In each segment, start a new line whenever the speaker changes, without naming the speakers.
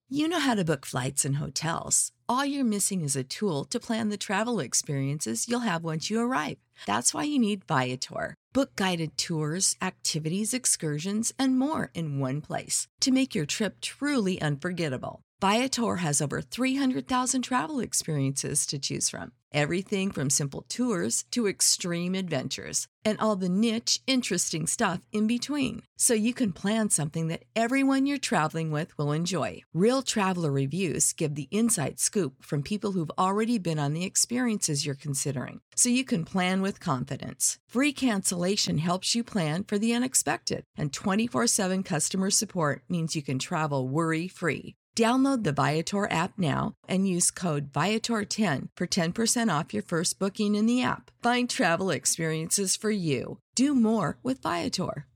You know how to book flights and hotels. All you're missing is a tool to plan the travel experiences you'll have once you arrive. That's why you need Viator. Book guided tours, activities, excursions, and more in one place to make your trip truly unforgettable. Viator has over 300,000 travel experiences to choose from. Everything from simple tours to extreme adventures and all the niche, interesting stuff in between. So you can plan something that everyone you're traveling with will enjoy. Real traveler reviews give the inside scoop from people who've already been on the experiences you're considering. So you can plan with confidence. Free cancellation helps you plan for the unexpected. And 24/7 customer support means you can travel worry-free. Download the Viator app now and use code Viator10 for 10% off your first booking in the app. Find travel experiences for you. Do more with Viator.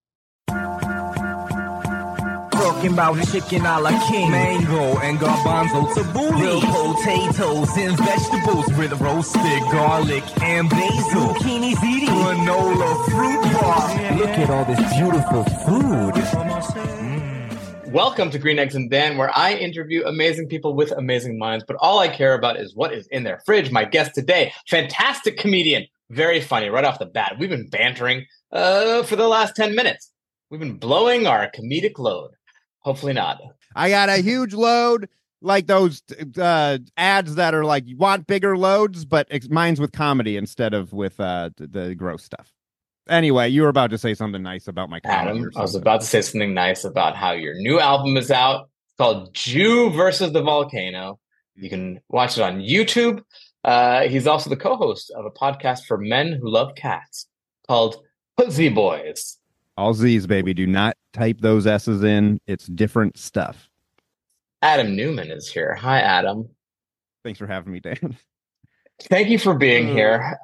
Talking about chicken a la king, mango and garbanzo tabbouleh, grilled potatoes and vegetables with roasted garlic and basil, zucchini ziti, granola fruit bar. Look at all this beautiful food.
Welcome to Green Eggs and Dan, where I interview amazing people with amazing minds, but all I care about is what is in their fridge. My guest today, fantastic comedian, very funny right off the bat. We've been bantering for the last 10 minutes. We've been blowing our comedic load. Hopefully not.
I got a huge load, like those ads that are like, you want bigger loads, but mine's with comedy instead of with the gross stuff. Anyway, you were about to say something nice about my comedy.
Adam, I was about to say something nice about how your new album is out. It's called Jew versus the Volcano. You can watch it on YouTube. He's also the co-host of a podcast for men who love cats called Pussy Boys.
All Z's, baby. Do not type those S's in. It's different stuff.
Adam Newman is here. Hi, Adam.
Thanks for having me, Dan.
Thank you for being here.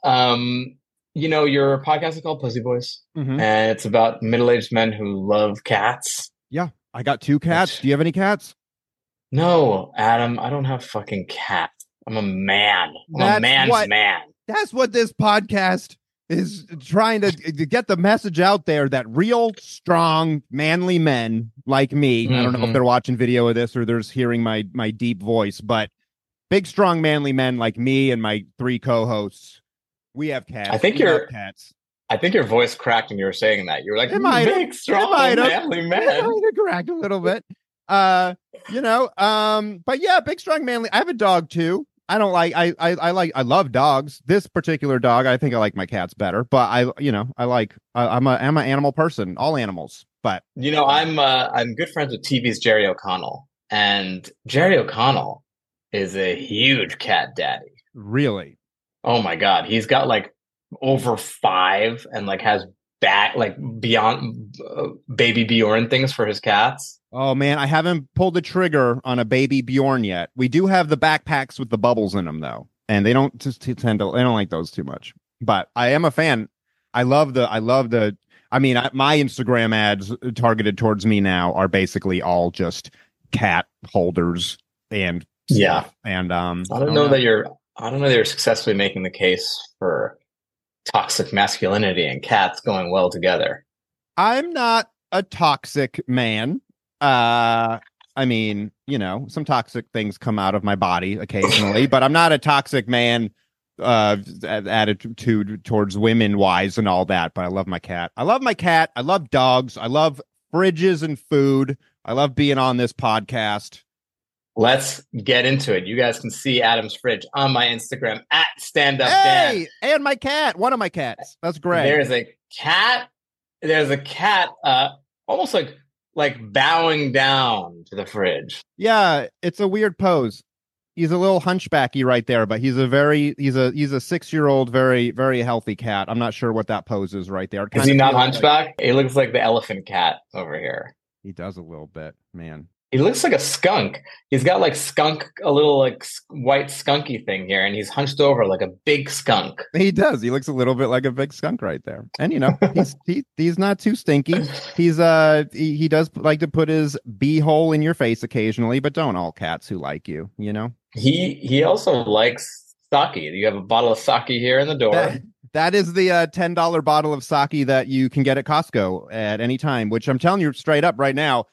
You know, your podcast is called Pussy Boys, and it's about middle-aged men who love cats.
Yeah, I got 2 cats. Do you have any cats?
No, Adam, I don't have fucking cats. I'm a man. I'm a man's man.
That's what this podcast is trying to get the message out there, that real, strong, manly men like me, I don't know if they're watching video of this or they're hearing my deep voice, but big, strong, manly men like me and my 3 co-hosts, we have cats.
I think your voice cracked when you were saying that. You were like, big, strong, manly man.
It might have cracked a little bit. But yeah, big, strong, manly. I have a dog too. I love dogs. This particular dog, I think I like my cats better, but I'm an animal person, all animals. But
I'm good friends with TV's Jerry O'Connell, and Jerry O'Connell is a huge cat daddy.
Really?
Oh my God. He's got like over 5 and like has beyond baby Bjorn things for his cats.
Oh man, I haven't pulled the trigger on a baby Bjorn yet. We do have the backpacks with the bubbles in them though, and they don't like those too much. But I am a fan. I love my Instagram ads targeted towards me now are basically all just cat holders and stuff. And I don't know
that you're successfully making the case for toxic masculinity and cats going well together.
I'm not a toxic man. Some toxic things come out of my body occasionally, but I'm not a toxic man attitude towards women wise and all that. But I love my cat. I love dogs. I love fridges and food. I love being on this podcast.
Let's get into it. You guys can see Adam's fridge on my Instagram at StandUpDan.
And my cat. One of my cats. That's great.
There's a cat almost like bowing down to the fridge.
Yeah, it's a weird pose. He's a little hunchbacky right there, but he's a 6-year-old, very, very healthy cat. I'm not sure what that pose is right there.
Is he not hunchback? He looks like the elephant cat over here.
He does a little bit, man.
He looks like a skunk. He's got a little like white skunky thing here, and he's hunched over like a big skunk.
He does. He looks a little bit like a big skunk right there. And he's not too stinky. He does like to put his beehole in your face occasionally, but don't all cats who like you, you know?
He also likes sake. You have a bottle of sake here in the door.
That is the $10 bottle of sake that you can get at Costco at any time, which I'm telling you straight up right now.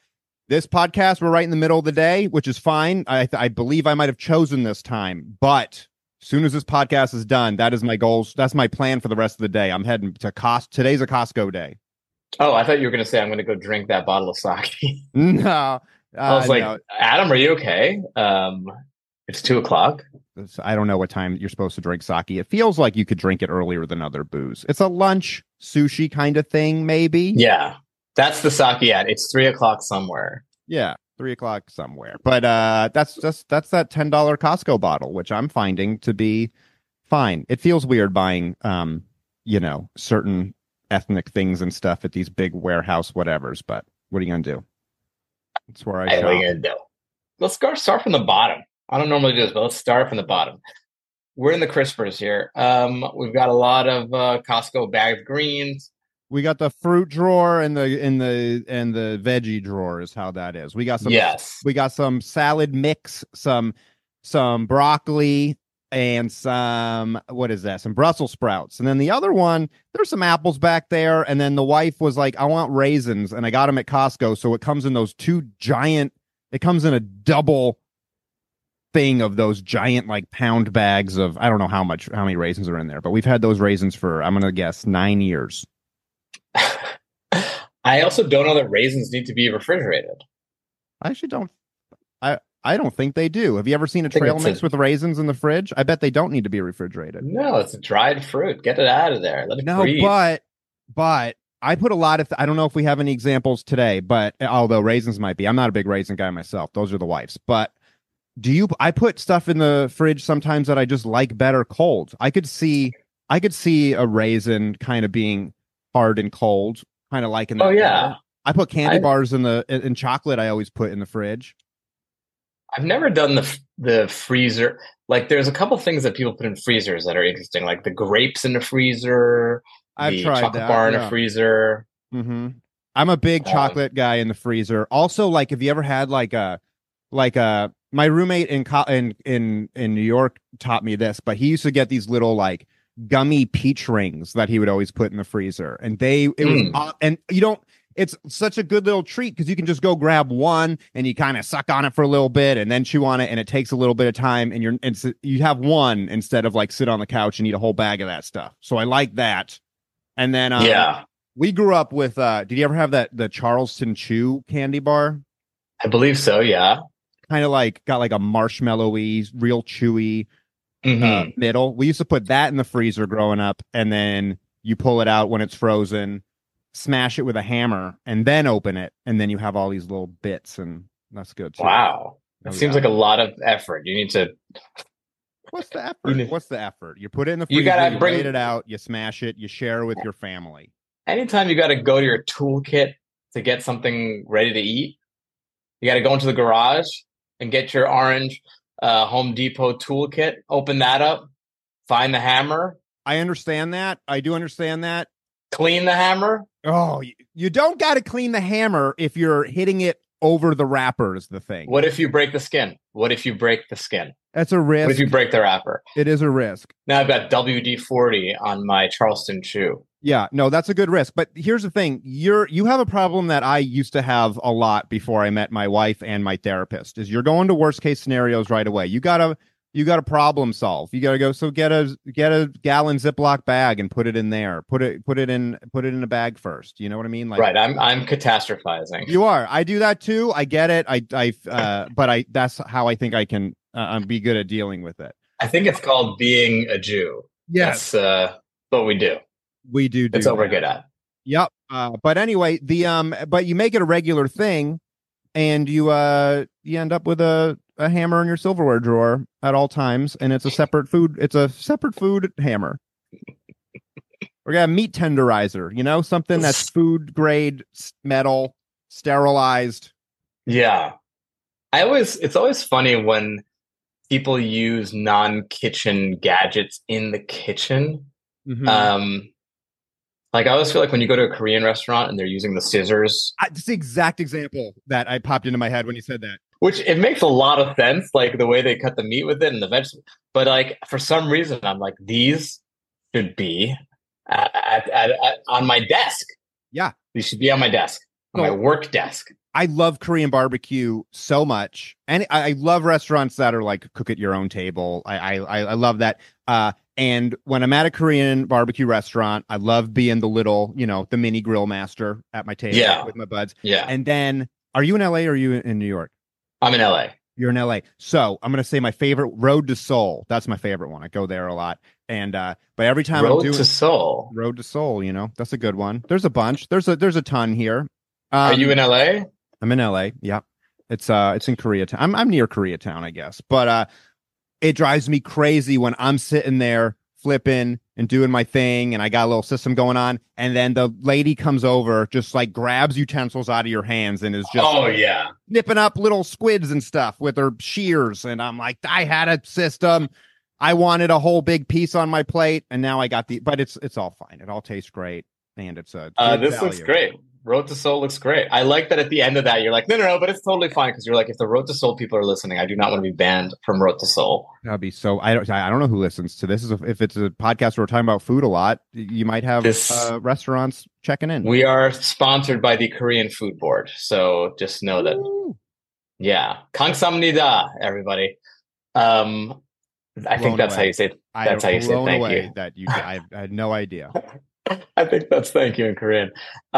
This podcast, we're right in the middle of the day, which is fine. I believe I might have chosen this time, but as soon as this podcast is done, that is my goals. That's my plan for the rest of the day. I'm heading to Today's a Costco day.
Oh, I thought you were going to say I'm going to go drink that bottle of sake.
No.
I was like,
no.
Adam, are you okay? It's 2:00.
I don't know what time you're supposed to drink sake. It feels like you could drink it earlier than other booze. It's a lunch sushi kind of thing, maybe.
Yeah. That's the sake ad. It's 3:00 somewhere.
Yeah, 3:00 somewhere. But that's that $10 Costco bottle, which I'm finding to be fine. It feels weird buying certain ethnic things and stuff at these big warehouse whatevers, but what are you gonna do? That's where I shop.
What are you gonna do? Let's start from the bottom. I don't normally do this, but let's start from the bottom. We're in the crispers here. We've got a lot of Costco bagged greens.
We got the fruit drawer and the veggie drawer is how that is. We got some We got some salad mix, some broccoli, and some some Brussels sprouts. And then the other one, there's some apples back there. And then the wife was like, I want raisins, and I got them at Costco. So it comes in those it comes in a double thing of those giant like pound bags of, I don't know how many raisins are in there, but we've had those raisins for, I'm gonna guess, 9 years.
I also don't know that raisins need to be refrigerated.
I actually don't. I don't think they do. Have you ever seen a trail mix with raisins in the fridge? I bet they don't need to be refrigerated.
No, it's a dried fruit. Get it out of there. Let it breathe.
But I put a lot of. I don't know if we have any examples today, but although raisins might be, I'm not a big raisin guy myself. Those are the wife's. But I put stuff in the fridge sometimes that I just like better cold. I could see a raisin kind of being hard and cold, kind of like in that.
Oh yeah.
Better. I put candy bars in chocolate. I always put in the fridge.
I've never done the freezer. Like, there's a couple things that people put in freezers that are interesting, like the grapes in the freezer.
I've tried
chocolate
that,
bar in a freezer.
Mm-hmm. I'm a big chocolate guy in the freezer. Also, like, if you ever had my roommate in New York taught me this, but he used to get these little like gummy peach rings that he would always put in the freezer, and it's such a good little treat because you can just go grab one and you kind of suck on it for a little bit and then chew on it, and it takes a little bit of time, and you have one instead of like sit on the couch and eat a whole bag of that stuff. So I like that. And then we grew up with did you ever have the Charleston Chew candy bar?
I believe so, yeah.
Kind of like got like a marshmallowy, real chewy middle. We used to put that in the freezer growing up, and then you pull it out when it's frozen, smash it with a hammer, and then open it, and then you have all these little bits, and that's good too.
Wow. That seems like a lot of effort. You need to...
What's the effort? You put it in the freezer, you wait it out, you smash it, you share it with your family.
Anytime you got to go to your toolkit to get something ready to eat, you got to go into the garage and get your orange Home Depot toolkit, open that up, find the hammer.
I understand that. I do understand that.
Clean the hammer.
Oh, you don't got to clean the hammer if you're hitting it over the wrapper is the thing.
What if you break the skin?
That's a risk.
What if you break the wrapper?
It is a risk.
Now I've got WD-40 on my Charleston Chew.
Yeah, no, that's a good risk. But here's the thing. You have a problem that I used to have a lot before I met my wife and my therapist, is you're going to worst case scenarios right away. You gotta problem solve. You gotta go. So get a gallon Ziploc bag and put it in there. Put it in a bag first. You know what I mean? Like,
right. I'm catastrophizing.
You are. I do that too. I get it. But that's how I think I can be good at dealing with it.
I think it's called being a Jew.
Yes.
That's what we do.
We do.
That's what we're good at.
Yep. But anyway, but you make it a regular thing, and you end up with a hammer in your silverware drawer at all times, and it's a separate food. It's a separate food hammer. We got a meat tenderizer, something that's food grade metal, sterilized.
Yeah. It's always funny when people use non-kitchen gadgets in the kitchen. Mm-hmm. Like, I always feel like when you go to a Korean restaurant and they're using the scissors.
It's the exact example that I popped into my head when you said that.
Which, it makes a lot of sense, like the way they cut the meat with it and the vegetables. But like, for some reason, I'm like, these should be on my desk.
Yeah.
These should be on my desk, on my work desk.
I love Korean barbecue so much, and I love restaurants that are like cook at your own table. I love that. And when I'm at a Korean barbecue restaurant, I love being the little, the mini grill master at my table with my buds.
Yeah.
And then, are you in LA or are you in New York?
I'm in LA.
You're in LA. So I'm gonna say my favorite, Road to Seoul. That's my favorite one. I go there a lot. And but every time
Road to Seoul.
Road to Seoul, that's a good one. There's a bunch. There's a ton here.
Are you in LA?
I'm in LA. Yeah. It's in Koreatown. I'm near Koreatown, I guess. But it drives me crazy when I'm sitting there flipping and doing my thing and I got a little system going on, and then the lady comes over, just like grabs utensils out of your hands and is just nipping up little squids and stuff with her shears. And I'm like, I had a system. I wanted a whole big piece on my plate, and now I got but it's all fine. It all tastes great, and it's a
this looks great. Road to Seoul looks great. I like that at the end of that, you're like, no, but it's totally fine, because you're like, if the Road to Seoul people are listening, I do not want to be banned from Road to Seoul.
That'd be so. I don't know who listens to this. If it's a podcast where we're talking about food a lot, you might have restaurants checking in.
We are sponsored by the Korean Food Board, so just know that.
Ooh.
Yeah, 감사합니다, everybody. I think that's how you say it. That's how you say thank you.
I had no idea.
I think that's thank you in Korean.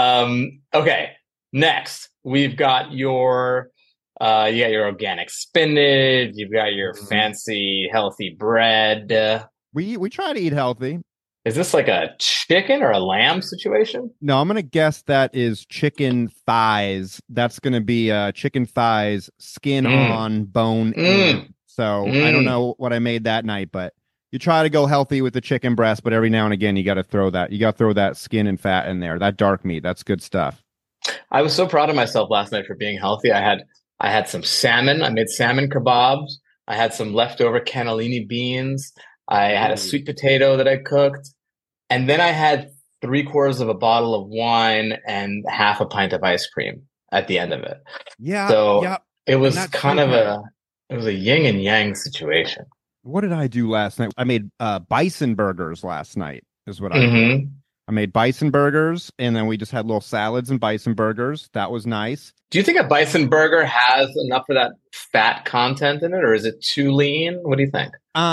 Okay, next we've got your you got your organic spinach. You've got your fancy healthy bread.
We try to eat healthy.
Is this like a chicken or a lamb situation?
No, I'm gonna guess that is chicken thighs. That's gonna be chicken thighs, skin on, bone in. So I don't know what I made that night, but you try to go healthy with the chicken breast, but every now and again you got to throw that skin and fat in there. That dark meat, that's good stuff.
I was so proud of myself last night for being healthy. I had some salmon. I made salmon kebabs. I had some leftover cannellini beans. I had a sweet potato that I cooked, and then I had 3/4 of a bottle of wine and half a pint of ice cream at the end of it.
Yeah.
So it was kind of a yin and yang situation.
What did I do last night? I made bison burgers last night is what I did. I made bison burgers, and then we just had little salads and bison burgers. That was nice.
Do you think a bison burger has enough of that fat content in it, or is it too lean? What do you think?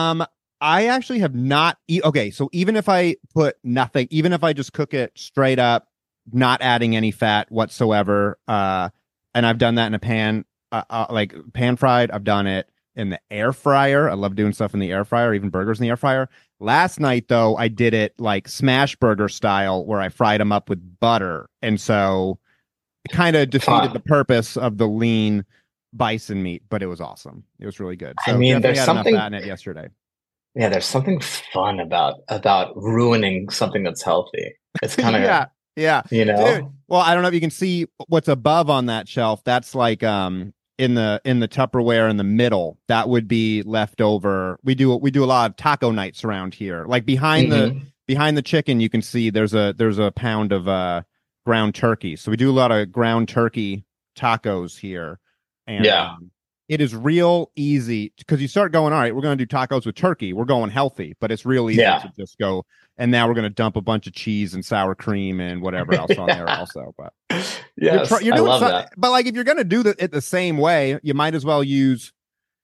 I actually have not. Okay, so even if I put nothing, even if I just cook it straight up, not adding any fat whatsoever, and I've done that in a pan, like pan fried. I've done it in the air fryer. I love doing stuff in the air fryer, even burgers in the air fryer. Last night, though, I did it like smash burger style, where I fried them up with butter. And so it kind of defeated the purpose of the lean bison meat, but it was awesome. It was really good. So
I mean, there's something
enough fat in it yesterday.
Yeah, there's something fun about ruining something that's healthy. It's kind of
yeah. Dude, well, I don't know if you can see what's above on that shelf. That's like in the Tupperware in the middle. That would be leftover. We do a lot of taco nights around here. Like behind the chicken, you can see there's a pound of ground turkey. So we do a lot of ground turkey tacos here. And it is real easy because you start going, all right, we're going to do tacos with turkey. We're going healthy, but it's real easy to just go. And now we're going to dump a bunch of cheese and sour cream and whatever else on there also. But
yes, you're doing I love that.
But like, if you're going to do it the same way, you might as well use,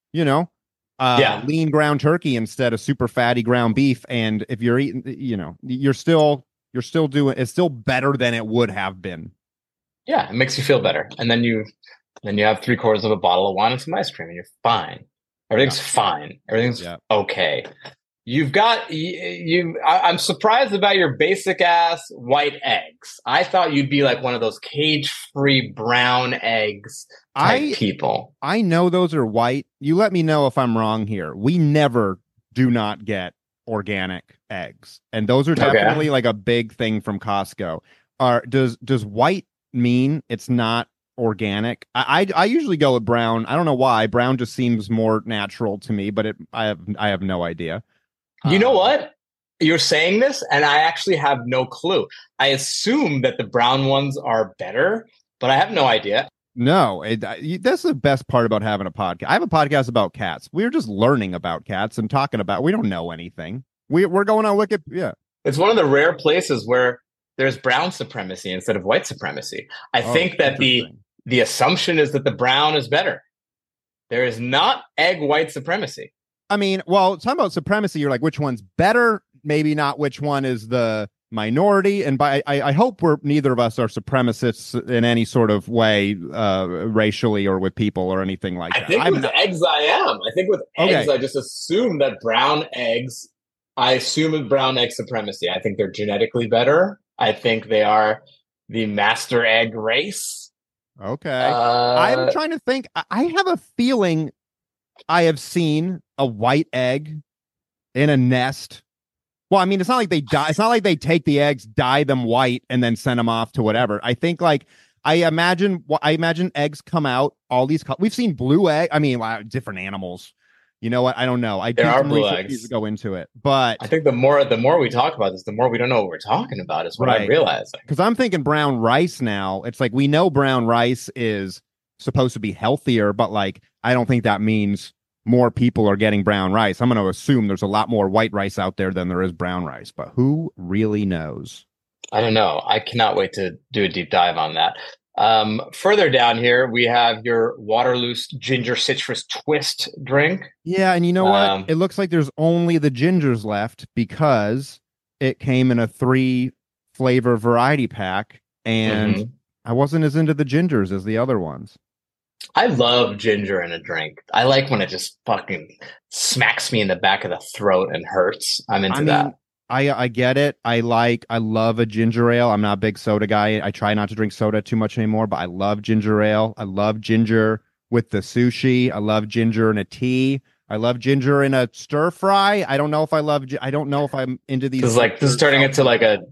lean ground turkey instead of super fatty ground beef. And if you're eating, you're still doing, it's still better than it would have been.
Yeah, it makes you feel better. And then you have 3/4 of a bottle of wine and some ice cream, and you're fine. Everything's fine. Everything's okay. I'm surprised about your basic ass white eggs. I thought you'd be like one of those cage-free brown eggs type people.
I know those are white. You let me know if I'm wrong here. We never do not get organic eggs, and those are definitely like a big thing from Costco. Does white mean it's not organic? I usually go with brown. I don't know why. Brown just seems more natural to me, but I have no idea.
You know what? You're saying this, and I actually have no clue. I assume that the brown ones are better, but I have no idea.
No, that's the best part about having a podcast. I have a podcast about cats. We're just learning about cats and talking about. We don't know anything. We're going on Wikipedia. Yeah,
it's one of the rare places where there's brown supremacy instead of white supremacy. I think that the assumption is that the brown is better. There is not egg white supremacy.
I mean, well, talking about supremacy, you're like, which one's better? Maybe not which one is the minority. And I hope neither of us are supremacists in any sort of way, racially or with people or anything like that.
I think with eggs, I am. I think with eggs, I just assume that brown eggs. I assume with brown egg supremacy. I think they're genetically better. I think they are the master egg race.
Okay. I'm trying to think. I have a feeling I have seen a white egg in a nest. Well, I mean, it's not like they die. It's not like they take the eggs, dye them white, and then send them off to whatever. I think I imagine eggs come out all these. We've seen blue egg. I mean, different animals. You know what? I don't know. There are blue eggs to go into it, but
I think the more we talk about this, the more we don't know what we're talking about. Is what I'm realizing.
Because I'm thinking brown rice now. It's like we know brown rice is supposed to be healthier, but I don't think that means more people are getting brown rice. I'm going to assume there's a lot more white rice out there than there is brown rice, but who really knows?
I don't know. I cannot wait to do a deep dive on that. Further down here, we have your Waterloose Ginger Citrus Twist drink.
Yeah, and you know what? It looks like there's only the gingers left because it came in a 3-flavor variety pack, and I wasn't as into the gingers as the other ones.
I love ginger in a drink. I like when it just fucking smacks me in the back of the throat and hurts. I'm into that.
I get it. I love a ginger ale. I'm not a big soda guy. I try not to drink soda too much anymore, but I love ginger ale. I love ginger with the sushi. I love ginger in a tea. I love ginger in a stir fry. I don't know if I'm into these.
This is turning into like a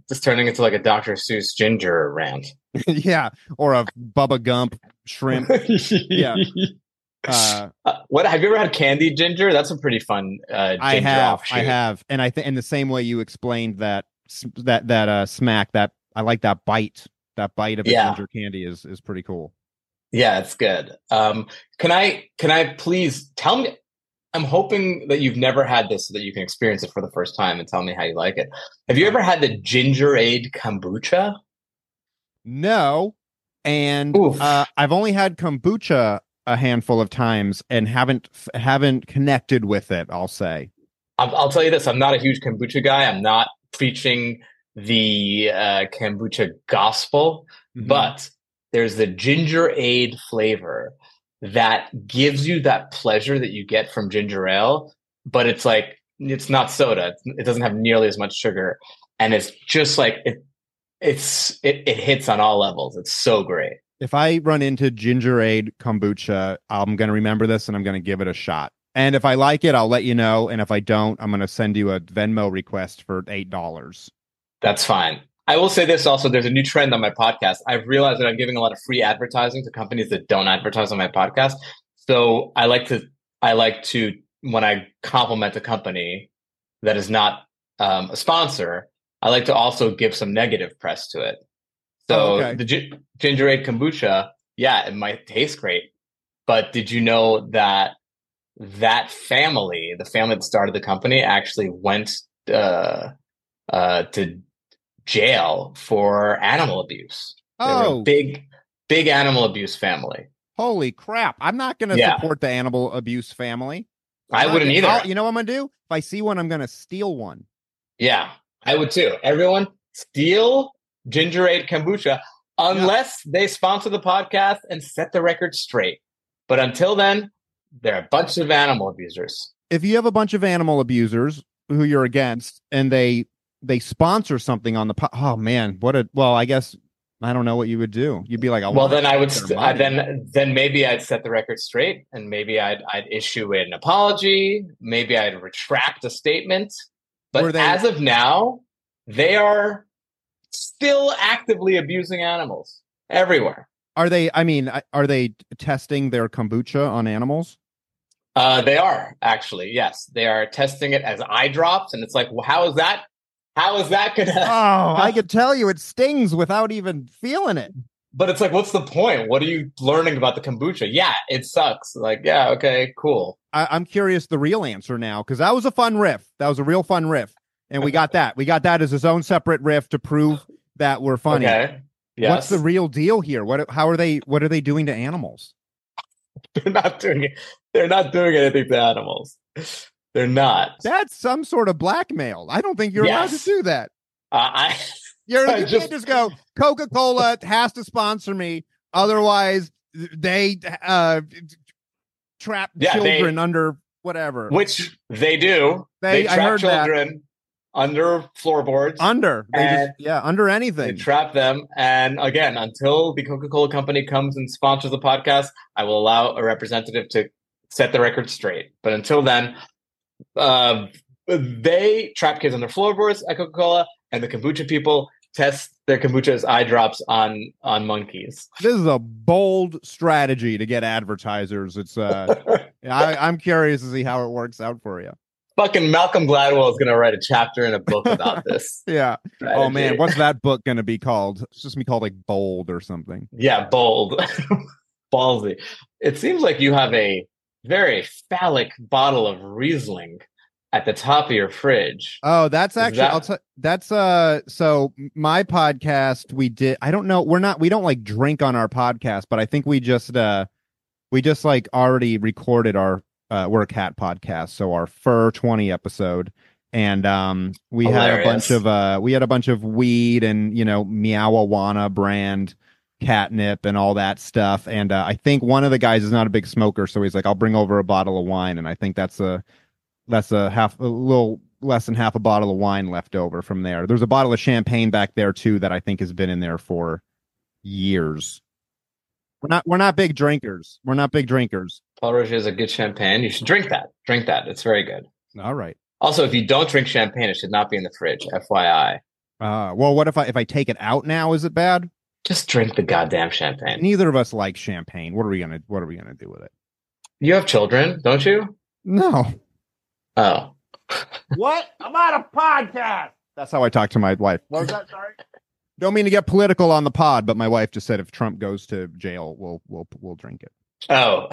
Dr. Seuss ginger rant.
Yeah, or a Bubba Gump shrimp. Yeah.
What have you ever had candied ginger? That's a pretty fun ginger offshoot.
I have, and I think in the same way you explained that smack, that I like that bite of the ginger candy is pretty cool.
Yeah, it's good. Can I please tell me? I'm hoping that you've never had this so that you can experience it for the first time and tell me how you like it. Have you ever had the Gingerade kombucha?
No, and I've only had kombucha a handful of times and haven't connected with it. I'll say.
I'll tell you this: I'm not a huge kombucha guy. I'm not preaching the kombucha gospel, but there's the Gingerade flavor that gives you that pleasure that you get from ginger ale, but it's not soda. It doesn't have nearly as much sugar, and it's just it hits on all levels. It's so great.
If I run into Gingerade kombucha, I'm going to remember this and I'm going to give it a shot. And if I like it, I'll let you know. And if I don't, I'm going to send you a Venmo request for $8. That's
fine. I will say this also, there's a new trend on my podcast. I've realized that I'm giving a lot of free advertising to companies that don't advertise on my podcast. So I like to, when I compliment a company that is not a sponsor, I like to also give some negative press to it. So the Gingerade kombucha, yeah, it might taste great. But did you know that family, the family that started the company, actually went to jail for animal abuse? They were a big animal abuse family.
Holy crap. I'm not going to support the animal abuse family.
I wouldn't either.
You know what I'm going to do? If I see one, I'm going to steal one.
Yeah, I would too. Everyone steal Gingerade kombucha unless they sponsor the podcast and set the record straight. But until then, they're a bunch of animal abusers.
If you have a bunch of animal abusers who you're against and they sponsor something on the oh man, I guess I don't know what you would do. You'd be like,
then I would then maybe I'd set the record straight and maybe I'd issue an apology, maybe I'd retract a statement. But as of now, they are still actively abusing animals everywhere.
Are they testing their kombucha on animals?
They are actually, yes. They are testing it as eye drops, and it's like, well, how is that gonna
I could tell you it stings without even feeling it.
But it's like, what's the point? What are you learning about the kombucha? Yeah, it sucks. Like, yeah, okay, cool.
I'm curious the real answer now, because that was a fun riff. That was a real fun riff. And we got that. We got that as its own separate riff to prove that we're funny.
Okay. Yes.
What's the real deal here? What are they doing to animals?
They're not doing it. They're not doing anything to animals. They're not.
That's some sort of blackmail. I don't think you're allowed to do that. You can't just go, Coca-Cola has to sponsor me. Otherwise, they trap children under whatever.
Which they do. They trap children under floorboards.
Under anything.
They trap them. And again, until the Coca-Cola company comes and sponsors the podcast, I will allow a representative to set the record straight. But until then, they trap kids under floorboards at Coca-Cola, and the kombucha people test their kombucha as eye drops on monkeys.
This is a bold strategy to get advertisers. It's I'm curious to see how it works out for you.
Fucking Malcolm Gladwell is going to write a chapter in a book about this.
Yeah. Strategy. Oh man, what's that book going to be called? It's just going to be called like Bold or something.
Yeah, Bold. Ballsy. It seems like you have a very phallic bottle of Riesling at the top of your fridge.
Oh, that's actually so my podcast we did. I don't know. We don't like drink on our podcast, but I think we just like already recorded our we're a cat podcast, so our Fur 20 episode, and we had a bunch of weed and Meowawana brand catnip and all that stuff, and I think one of the guys is not a big smoker, so he's like, I'll bring over a bottle of wine, and I think that's a little less than half a bottle of wine left over from there. There's a bottle of champagne back there too that I think has been in there for years. We're not big drinkers.
Paul Roger is a good champagne. You should drink that. It's very good.
All right.
Also, if you don't drink champagne, it should not be in the fridge. FYI.
Well, what if I take it out now? Is it bad?
Just drink the goddamn champagne.
Neither of us like champagne. What are we gonna do with it? You
have children, don't you?
No.
Oh.
What? I'm on a podcast. That's how I talk to my wife. What was that? Sorry. Don't mean to get political on the pod, but my wife just said if Trump goes to jail, we'll drink it.
Oh.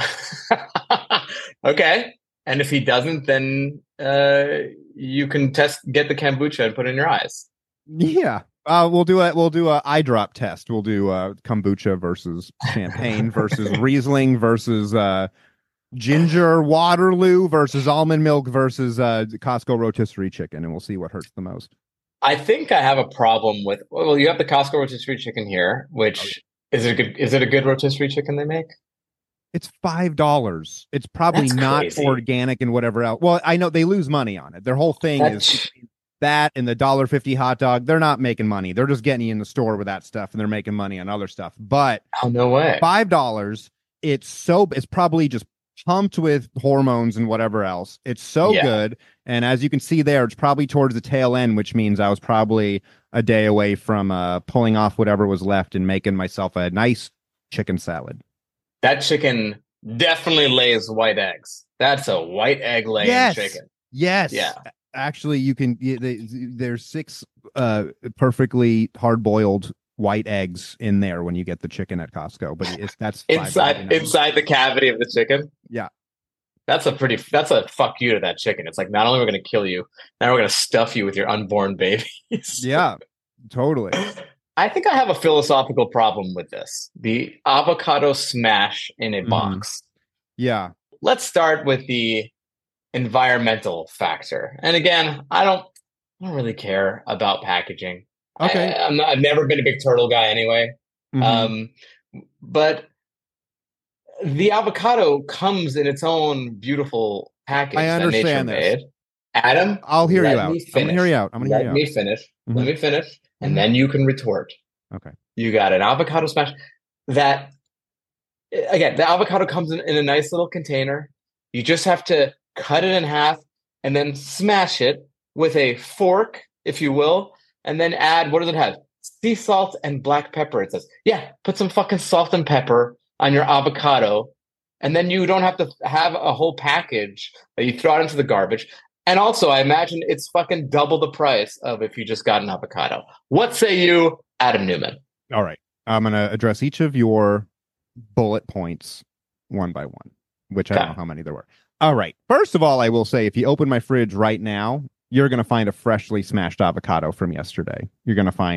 Okay. And if he doesn't, then you can get the kombucha and put it in your eyes.
Yeah. We'll do a eye drop test. We'll do kombucha versus champagne versus Riesling versus ginger Waterloo versus almond milk versus Costco rotisserie chicken, and we'll see what hurts the most.
I think I have a problem with. Well, you have the Costco rotisserie chicken here, which is it a good rotisserie chicken they make?
It's $5. It's probably not organic and whatever else. Well, I know they lose money on it. Their whole thing is that and the $1.50 hot dog. They're not making money. They're just getting you in the store with that stuff, and they're making money on other stuff. But
no way.
$5. It's probably just pumped with hormones and whatever else. It's so good. And as you can see there, it's probably towards the tail end, which means I was probably a day away from pulling off whatever was left and making myself a nice chicken salad.
That chicken definitely lays white eggs. That's a white egg laying chicken.
Yes. Yeah. Actually, you can. There's 6 perfectly hard-boiled white eggs in there when you get the chicken at Costco, but that's
inside the cavity of the chicken.
Yeah.
That's a fuck you to that chicken. It's like, not only are we going to kill you, now we're going to stuff you with your unborn babies.
Yeah, totally.
I think I have a philosophical problem with this. The avocado smash in a box.
Yeah.
Let's start with the environmental factor. And again, I don't really care about packaging.
Okay.
I've never been a big turtle guy anyway. Mm-hmm. But the avocado comes in its own beautiful package.
I understand
that nature made. Adam,
I'll hear you out. I'm going to hear you out.
Let me finish. Mm-hmm. Let me finish. And then you can retort.
Okay.
You got an avocado smash that, again, the avocado comes in a nice little container. You just have to cut it in half and then smash it with a fork, if you will, and then add, what does it have? Sea salt and black pepper, it says. Yeah, put some fucking salt and pepper on your avocado, and then you don't have to have a whole package that you throw out into the garbage. And also, I imagine it's fucking double the price of if you just got an avocado. What say you, Adam Newman?
All right. I'm going to address each of your bullet points one by one, which I don't know how many there were. All right. First of all, I will say, if you open my fridge right now, you're going to find a freshly smashed avocado from yesterday. You're going to find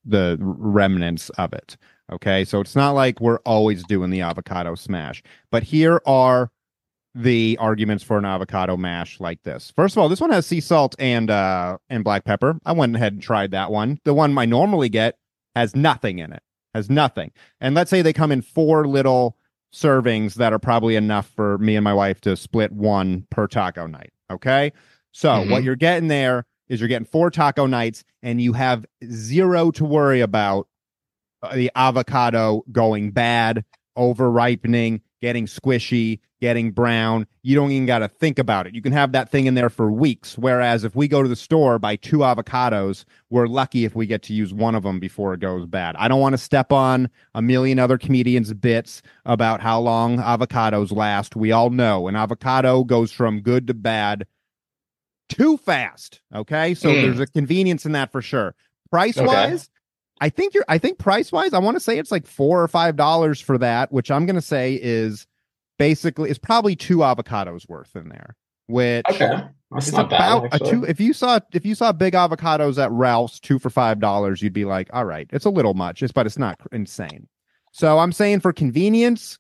the remnants of it. Okay, so it's not like we're always doing the avocado smash, but here are the arguments for an avocado mash like this. First of all, this one has sea salt and black pepper. I went ahead and tried that one. The one I normally get has nothing in it. Has nothing. And let's say they come in 4 little servings that are probably enough for me and my wife to split one per taco night. Okay? So what you're getting there is you're getting 4 taco nights and you have zero to worry about the avocado going bad, over ripening, getting squishy, getting brown. You don't even got to think about it. You can have that thing in there for weeks. Whereas if we go to the store, buy 2 avocados, we're lucky if we get to use one of them before it goes bad. I don't want to step on a million other comedians' bits about how long avocados last. We all know an avocado goes from good to bad too fast. Okay. So there's a convenience in that for sure. Price wise, I think price wise, I want to say it's like $4 or $5 for that, which I'm going to say is basically is probably 2 avocados worth in there, which
that's not
about
bad,
a 2. If you saw big avocados at Ralph's 2 for $5, you'd be like, all right, it's a little much, but it's not insane. So I'm saying for convenience,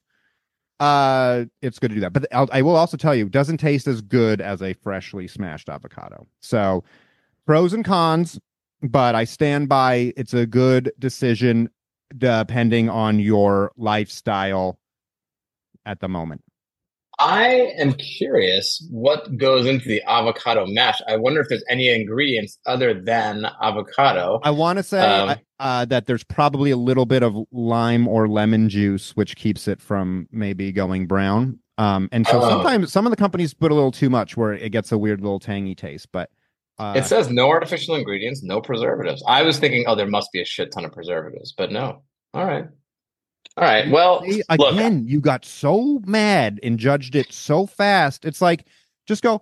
it's good to do that. But I will also tell you, it doesn't taste as good as a freshly smashed avocado. So pros and cons, but I stand by it's a good decision depending on your lifestyle at the moment.
I am curious what goes into the avocado mash. I wonder if there's any ingredients other than avocado.
I want to say that there's probably a little bit of lime or lemon juice, which keeps it from maybe going brown. And so sometimes some of the companies put a little too much where it gets a weird little tangy taste. But
it says no artificial ingredients, no preservatives. I was thinking, there must be a shit ton of preservatives, but no. All right. Well,
again, you got so mad and judged it so fast. It's like, just go,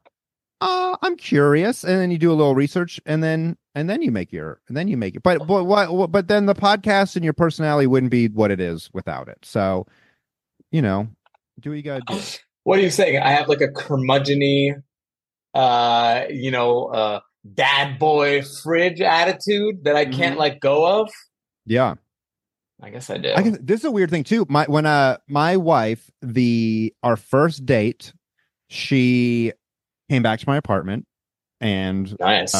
I'm curious, and then you do a little research, and then you make it. But then the podcast and your personality wouldn't be what it is without it. So, do what you gotta do.
What are you saying? I have like a curmudgeon-y, dad boy fridge attitude that I can't let go of.
Yeah.
I guess I do.
This is a weird thing too. My wife, our first date, she came back to my apartment and
nice.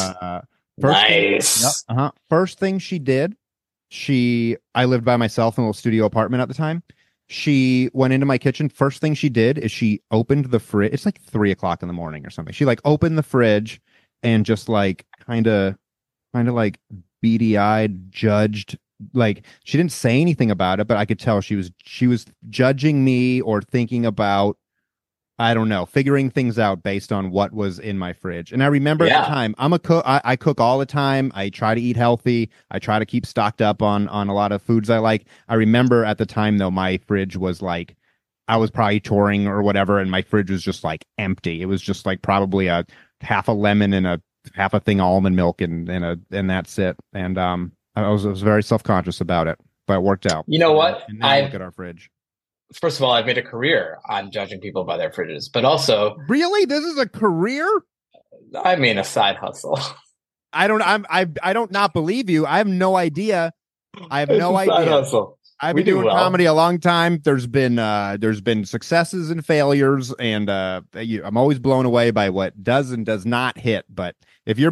First thing she did, I lived by myself in a little studio apartment at the time. She went into my kitchen. First thing she did is she opened the fridge. It's like 3:00 in the morning or something. She opened the fridge and just kind of beady-eyed judged. She didn't say anything about it, but I could tell she was judging me or thinking about, I don't know, figuring things out based on what was in my fridge. And I remember at the time, I'm a cook. I cook all the time. I try to eat healthy. I try to keep stocked up on a lot of foods I like. I remember at the time though, my fridge was I was probably touring or whatever, and my fridge was just empty. It was just probably a half a lemon and a half a thing of almond milk and that's it. And I was very self-conscious about it, but it worked out.
You know what?
And now look at our fridge.
First of all, I've made a career on judging people by their fridges, but also,
really, this is a career?
I mean, a side hustle.
I don't not believe you. I have no idea. Side
hustle.
I've been doing comedy a long time. There's been successes and failures, and I'm always blown away by what does and does not hit. But if you're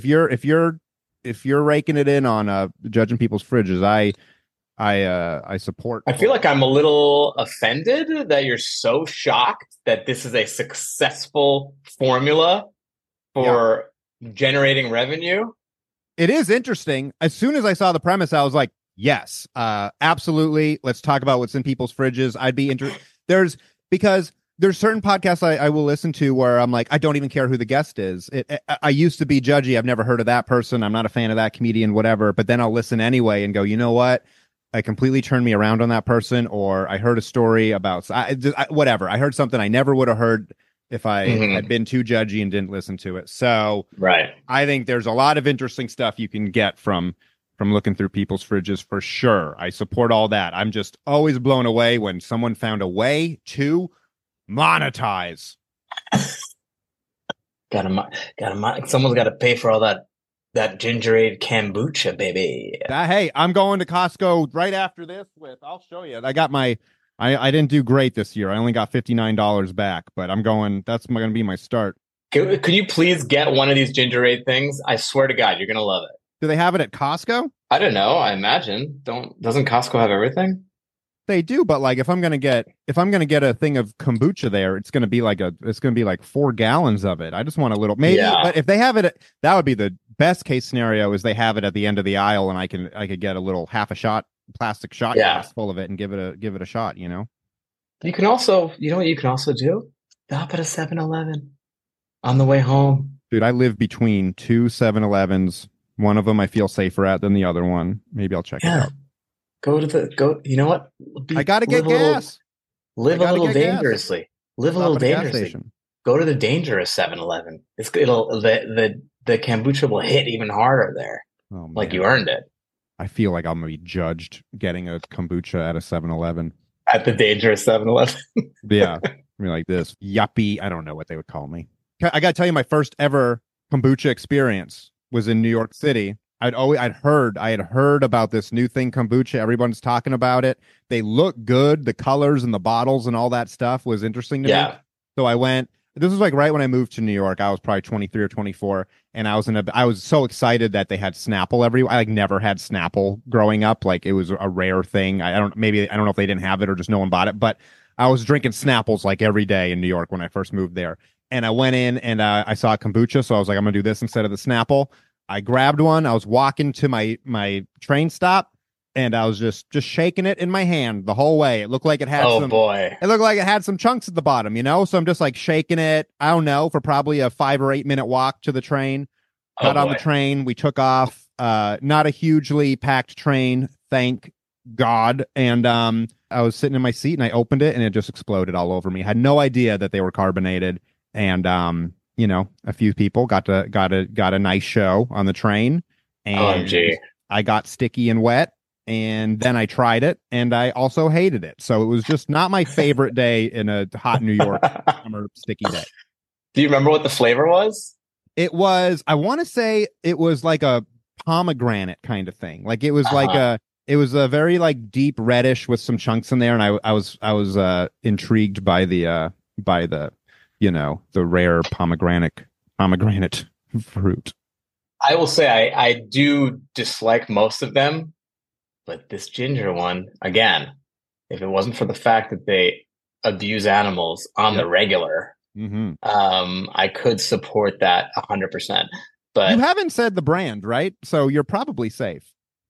raking it in on judging people's fridges, I support.
I feel like I'm a little offended that you're so shocked that this is a successful formula for generating revenue. It is interesting.
As soon as I saw the premise, I was like, yes, absolutely. Let's talk about what's in people's fridges. I'd be interested. Because there's certain podcasts I will listen to where I'm like, I don't even care who the guest is. I used to be judgy. I've never heard of that person. I'm not a fan of that comedian, whatever. But then I'll listen anyway and go, you know what? I completely turned me around on that person. Or I heard a story about whatever. I heard something I never would have heard if I had been too judgy and didn't listen to it. So
right.
I think there's a lot of interesting stuff you can get from looking through people's fridges for sure. I support all that. I'm just always blown away when someone found a way to monetize.
Someone's got to pay for all that That ginger ale kombucha, baby.
Hey, I'm going to Costco right after this I'll show you. I got I didn't do great this year. I only got $59 back, but I'm going, that's going to be my start.
Could you please get one of these ginger ale things? I swear to God, you're going to love it.
Do they have it at Costco?
I don't know. I imagine. Doesn't Costco have everything?
They do, but like if I'm gonna get a thing of kombucha there, it's gonna be like 4 gallons of it. I just want a little, maybe.
Yeah.
But if they have it, that would be the best case scenario. Is they have it at the end of the aisle, and I could get a little half a shot plastic shot glass full of it and give it a shot. You know.
You can also, you know what you can also do? Stop at a 7-Eleven on the way home.
Dude, I live between 2 7-Elevens. One of them I feel safer at than the other one. Maybe I'll check it out.
You know what?
I got to get gas.
Live a little dangerously. Live a little dangerously. Go to the dangerous 7-Eleven. The kombucha will hit even harder there.
Oh,
like you earned it.
I feel like I'm going to be judged getting a kombucha at a 7-Eleven.
At the dangerous 7-Eleven.
Yeah. I mean, like this. Yuppie. I don't know what they would call me. I got to tell you, my first ever kombucha experience was in New York City. I had heard about this new thing, kombucha. Everyone's talking about it. They look good. The colors and the bottles and all that stuff was interesting to me. So I went. This was like right when I moved to New York. I was probably 23 or 24, and I was so excited that they had Snapple everywhere. I like never had Snapple growing up. Like it was a rare thing. I don't know if they didn't have it or just no one bought it. But I was drinking Snapples like every day in New York when I first moved there. And I went in and I saw kombucha, so I was like, I'm gonna do this instead of the Snapple. I grabbed one. I was walking to my train stop, and I was just shaking it in my hand the whole way. It looked like it had It looked like it had some chunks at the bottom, you know? So I'm just like shaking it, I don't know, for probably a 5 or 8 minute walk to the train. Got on the train. We took off. Not a hugely packed train, thank God. And I was sitting in my seat and I opened it and it just exploded all over me. I had no idea that they were carbonated. And you know, a few people got a nice show on the train, and I got sticky and wet, and then I tried it, and I also hated it. So it was just not my favorite day in a hot New York summer sticky day.
Do you remember what the flavor was?
It was, I want to say it was like a pomegranate kind of thing. Like it was it was a very like deep reddish with some chunks in there, and I was intrigued by the you know, the rare pomegranate fruit.
I will say I do dislike most of them, but this ginger one, again, if it wasn't for the fact that they abuse animals on the regular, I could support that 100%. But
you haven't said the brand, right? So you're probably safe.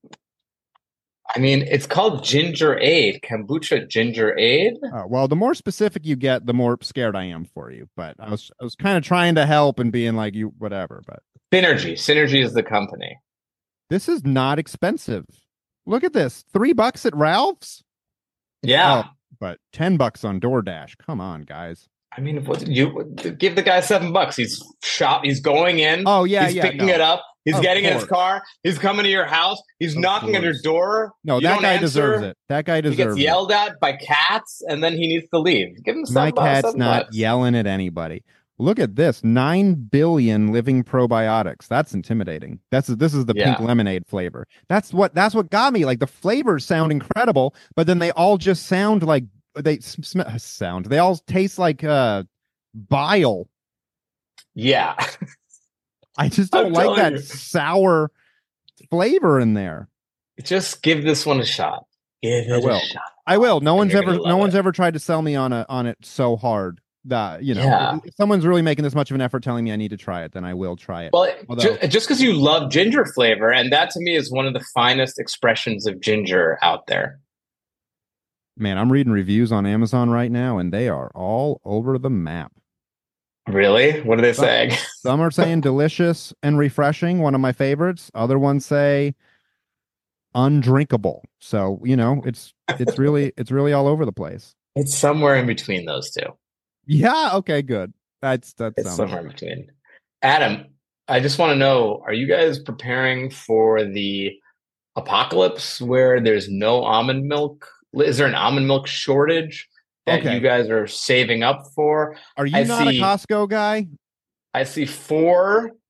I mean, it's called Ginger Aid, kombucha Ginger Aid.
Well, the more specific you get, the more scared I am for you. But I was kind of trying to help and being like, you whatever. But Synergy is the company. This is not expensive. Look at this, $3 at Ralph's.
Yeah,
but $10 on DoorDash. Come on, guys.
I mean, if you give the guy $7, he's going in.
Oh yeah,
he's picking it up. He's getting in his car. He's coming to your house. He's knocking on your door.
No, that guy deserves it. That guy deserves it.
He gets yelled at by cats, and then he needs to leave. Give him $7.
My cat's not yelling at anybody. Look at this: 9 billion living probiotics. That's intimidating. This is the pink lemonade flavor. That's what got me. Like the flavors sound incredible, but then they all just sound like they all taste like bile.
Yeah.
I just don't like that sour flavor in there.
Just give this one a shot. Give it a shot.
I will. No one's ever tried to sell me on it so hard that, you know, if someone's really making this much of an effort telling me I need to try it, then I will try it.
Well, just because you love ginger flavor, and that to me is one of the finest expressions of ginger out there.
Man, I'm reading reviews on Amazon right now, and they are all over the map.
Really? What are they saying?
Some are saying delicious and refreshing, one of my favorites. Other ones say undrinkable. So, you know, it's really all over the place.
It's somewhere in between those two.
Yeah, okay, good. That's
somewhere in between. Adam, I just want to know, are you guys preparing for the apocalypse where there's no almond milk? Is there an almond milk shortage that you guys are saving up for?
Are you not a Costco guy?
I see four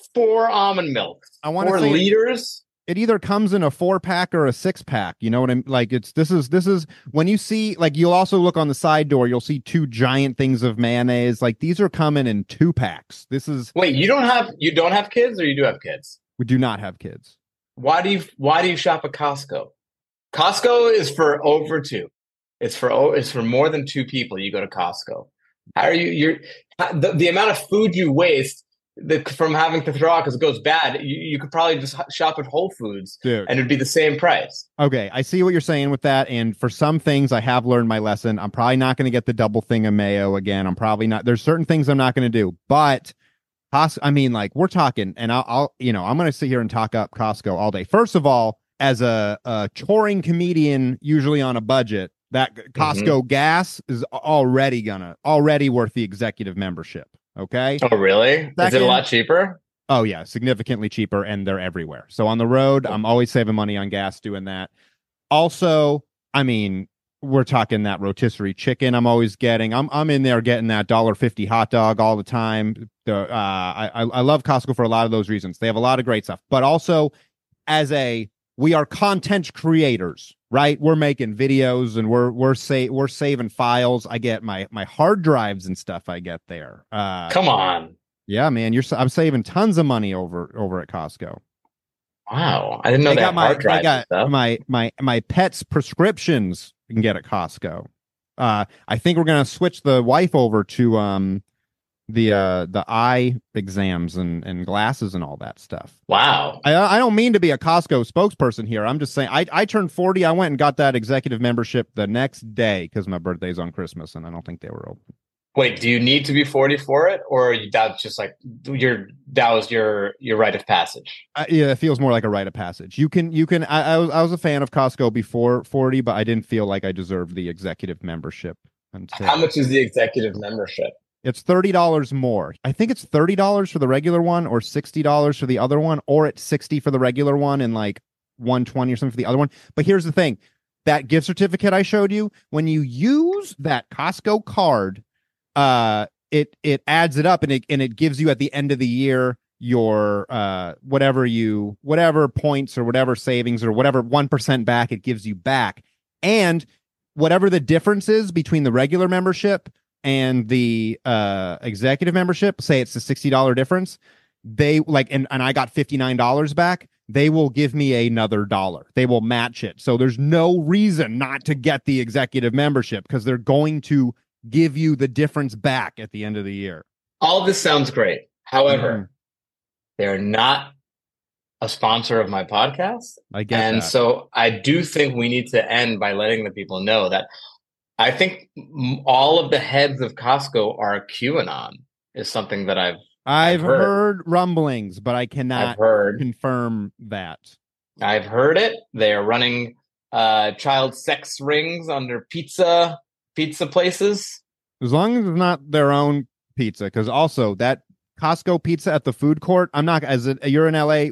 4 almond milks.
I want to
4
say
liters.
it either comes in a 4-pack or a 6-pack. You know what I'm like? This is when you see, like, you'll also look on the side door. You'll see 2 giant things of mayonnaise. Like, these are coming in 2-packs. This is.
Wait, you don't have kids, or you do have kids?
We do not have kids.
Why do you shop at Costco? Costco is for over 2. It's for more than 2 people. You go to Costco. How are you? The amount of food you waste from having to throw out because it goes bad. You could probably just shop at Whole Foods,
dude,
and it'd be the same price.
Okay, I see what you're saying with that. And for some things, I have learned my lesson. I'm probably not going to get the double thing of mayo again. I'm probably not. There's certain things I'm not going to do, but I mean, like, we're talking, and I'll I'm going to sit here and talk up Costco all day. First of all, as a touring comedian, usually on a budget, that Costco gas is already worth the executive membership. Okay.
Oh, really?
Second,
is it a lot cheaper?
Oh, yeah, significantly cheaper, and they're everywhere. So on the road, I'm always saving money on gas doing that. Also, I mean, we're talking that rotisserie chicken I'm always getting. I'm in there getting that $1.50 hot dog all the time. I love Costco for a lot of those reasons. They have a lot of great stuff. But also, we are content creators, right? We're making videos and we're saving files. I get my hard drives and stuff I get there.
Come on.
Yeah, man, I'm saving tons of money over at Costco.
Wow, I didn't know that hard drives.
I got my pets' prescriptions you can get at Costco. I think we're gonna switch the wife over to the eye exams and glasses and all that stuff.
Wow.
I don't mean to be a Costco spokesperson here. I'm just saying I turned 40. I went and got that executive membership the next day because my birthday's on Christmas and I don't think they were open.
Wait, do you need to be 40 for it, or that's just like that was your rite of passage?
Yeah, it feels more like a rite of passage. You can. I was a fan of Costco before 40, but I didn't feel like I deserved the executive membership.
How much is the executive membership?
It's $30 more. I think it's $30 for the regular one, or $60 for the other one, or it's $60 for the regular one and like $120 or something for the other one. But here's the thing: that gift certificate I showed you, when you use that Costco card, it adds it up and it gives you at the end of the year your whatever points or whatever savings or whatever 1% back it gives you back, and whatever the difference is between the regular membership and the executive membership. Say it's the $60 difference. They and I got $59 back. They will give me another $1. They will match it. So there's no reason not to get the executive membership because they're going to give you the difference back at the end of the year.
All of this sounds great. However, they're not a sponsor of my podcast.
I get that.
So I do think we need to end by letting the people know that I think all of the heads of Costco are QAnon is something that I've
heard rumblings, but I cannot confirm that.
I've heard it. They are running child sex rings under pizza places.
As long as it's not their own pizza, because also that Costco pizza at the food court, I'm not, you're in LA,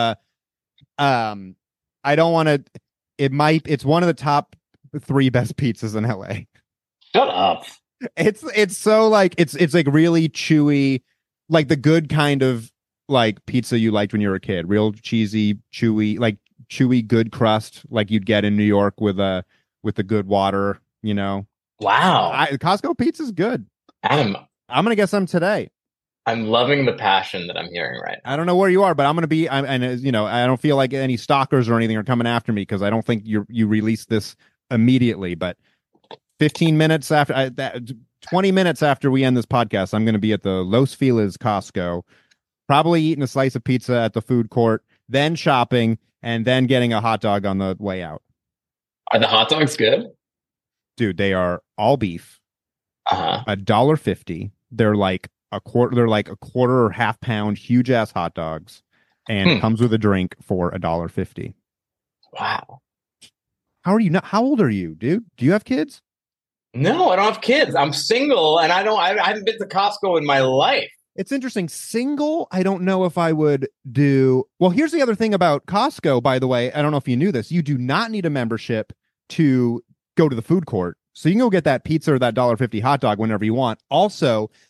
I don't want to, it's one of the top 3 best pizzas in LA.
Shut up.
It's so like, it's like really chewy, like the good kind of like pizza you liked when you were a kid, real cheesy, chewy, like chewy, good crust, like you'd get in New York with the good water, you know?
Wow.
Costco pizza's good.
Adam,
I'm going to get some today.
I'm loving the passion that I'm hearing right now.
I don't know where you are, but I'm going to be, and I don't feel like any stalkers or anything are coming after me because I don't think you released this immediately, but 15 minutes after 20 minutes after we end this podcast, I'm going to be at the Los Feliz Costco, probably eating a slice of pizza at the food court, then shopping, and then getting a hot dog on the way out.
Are the hot dogs good?
Dude, they are all beef. $1.50. They're like a quarter or half pound, huge ass hot dogs, and it comes with a drink for $1.50.
Wow.
How old are you, dude? Do you have kids?
No, I don't have kids. I'm single, and I haven't been to Costco in my life.
It's interesting. Single, I don't know if I would do. Well, here's the other thing about Costco, by the way. I don't know if you knew this. You do not need a membership to go to the food court. So you can go get that pizza or that $1.50 hot dog whenever you want. Also,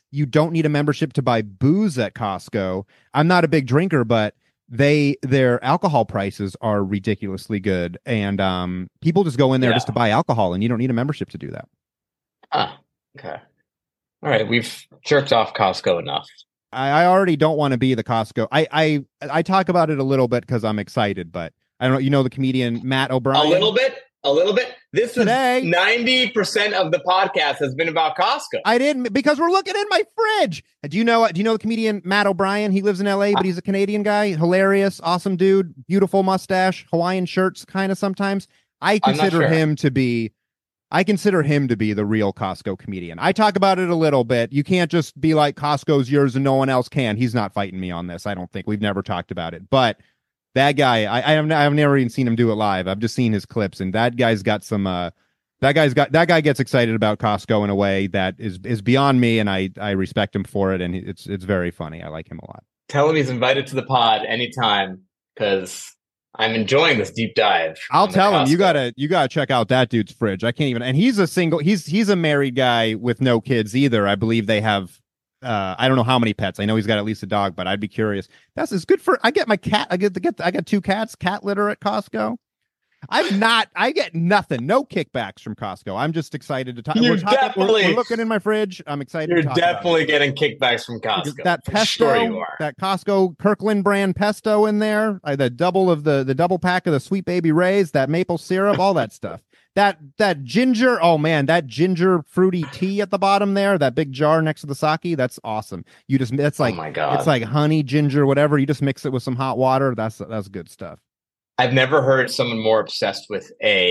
You don't need a membership to buy booze at Costco. I'm not a big drinker, but their alcohol prices are ridiculously good, and people just go in there just to buy alcohol, and you don't need a membership to do that.
Okay. All right, we've jerked off Costco enough.
I already don't want to be the Costco. I talk about it a little bit because I'm excited, but I don't know, the comedian Matt O'Brien.
A little bit. This today, is 90% of the podcast has been about Costco.
I didn't, because we're looking in my fridge. Do you know the comedian Matt O'Brien? He lives in LA, but he's a Canadian guy. Hilarious, awesome dude, beautiful mustache, Hawaiian shirts kind of sometimes. I consider him to be the real Costco comedian. I talk about it a little bit. You can't just be like, Costco's yours and no one else can. He's not fighting me on this. I don't think. We've never talked about it, but that guy, I've never even seen him do it live. I've just seen his clips, and that guy's got some. That guy gets excited about Costco in a way that is beyond me, and I respect him for it, and it's very funny. I like him a lot.
Tell him he's invited to the pod anytime, because I'm enjoying this deep dive.
I'll tell him you gotta check out that dude's fridge. I can't even. And he's a married guy with no kids either. I believe they have. I don't know how many pets. I know he's got at least a dog, but I'd be curious. It's good for. I get my cat. I got 2 cats. Cat litter at Costco. I get nothing. No kickbacks from Costco. I'm just excited to talk. We're looking in my fridge. I'm excited.
You're definitely getting kickbacks from Costco.
That pesto,
sure you are.
That Costco Kirkland brand pesto in there. The double of the double pack of the Sweet Baby Ray's, that maple syrup, all that stuff. That ginger, oh man, that ginger fruity tea at the bottom there, that big jar next to the sake, that's awesome. That's like, oh my God. It's like honey, ginger, whatever. You just mix it with some hot water. That's good stuff.
I've never heard someone more obsessed with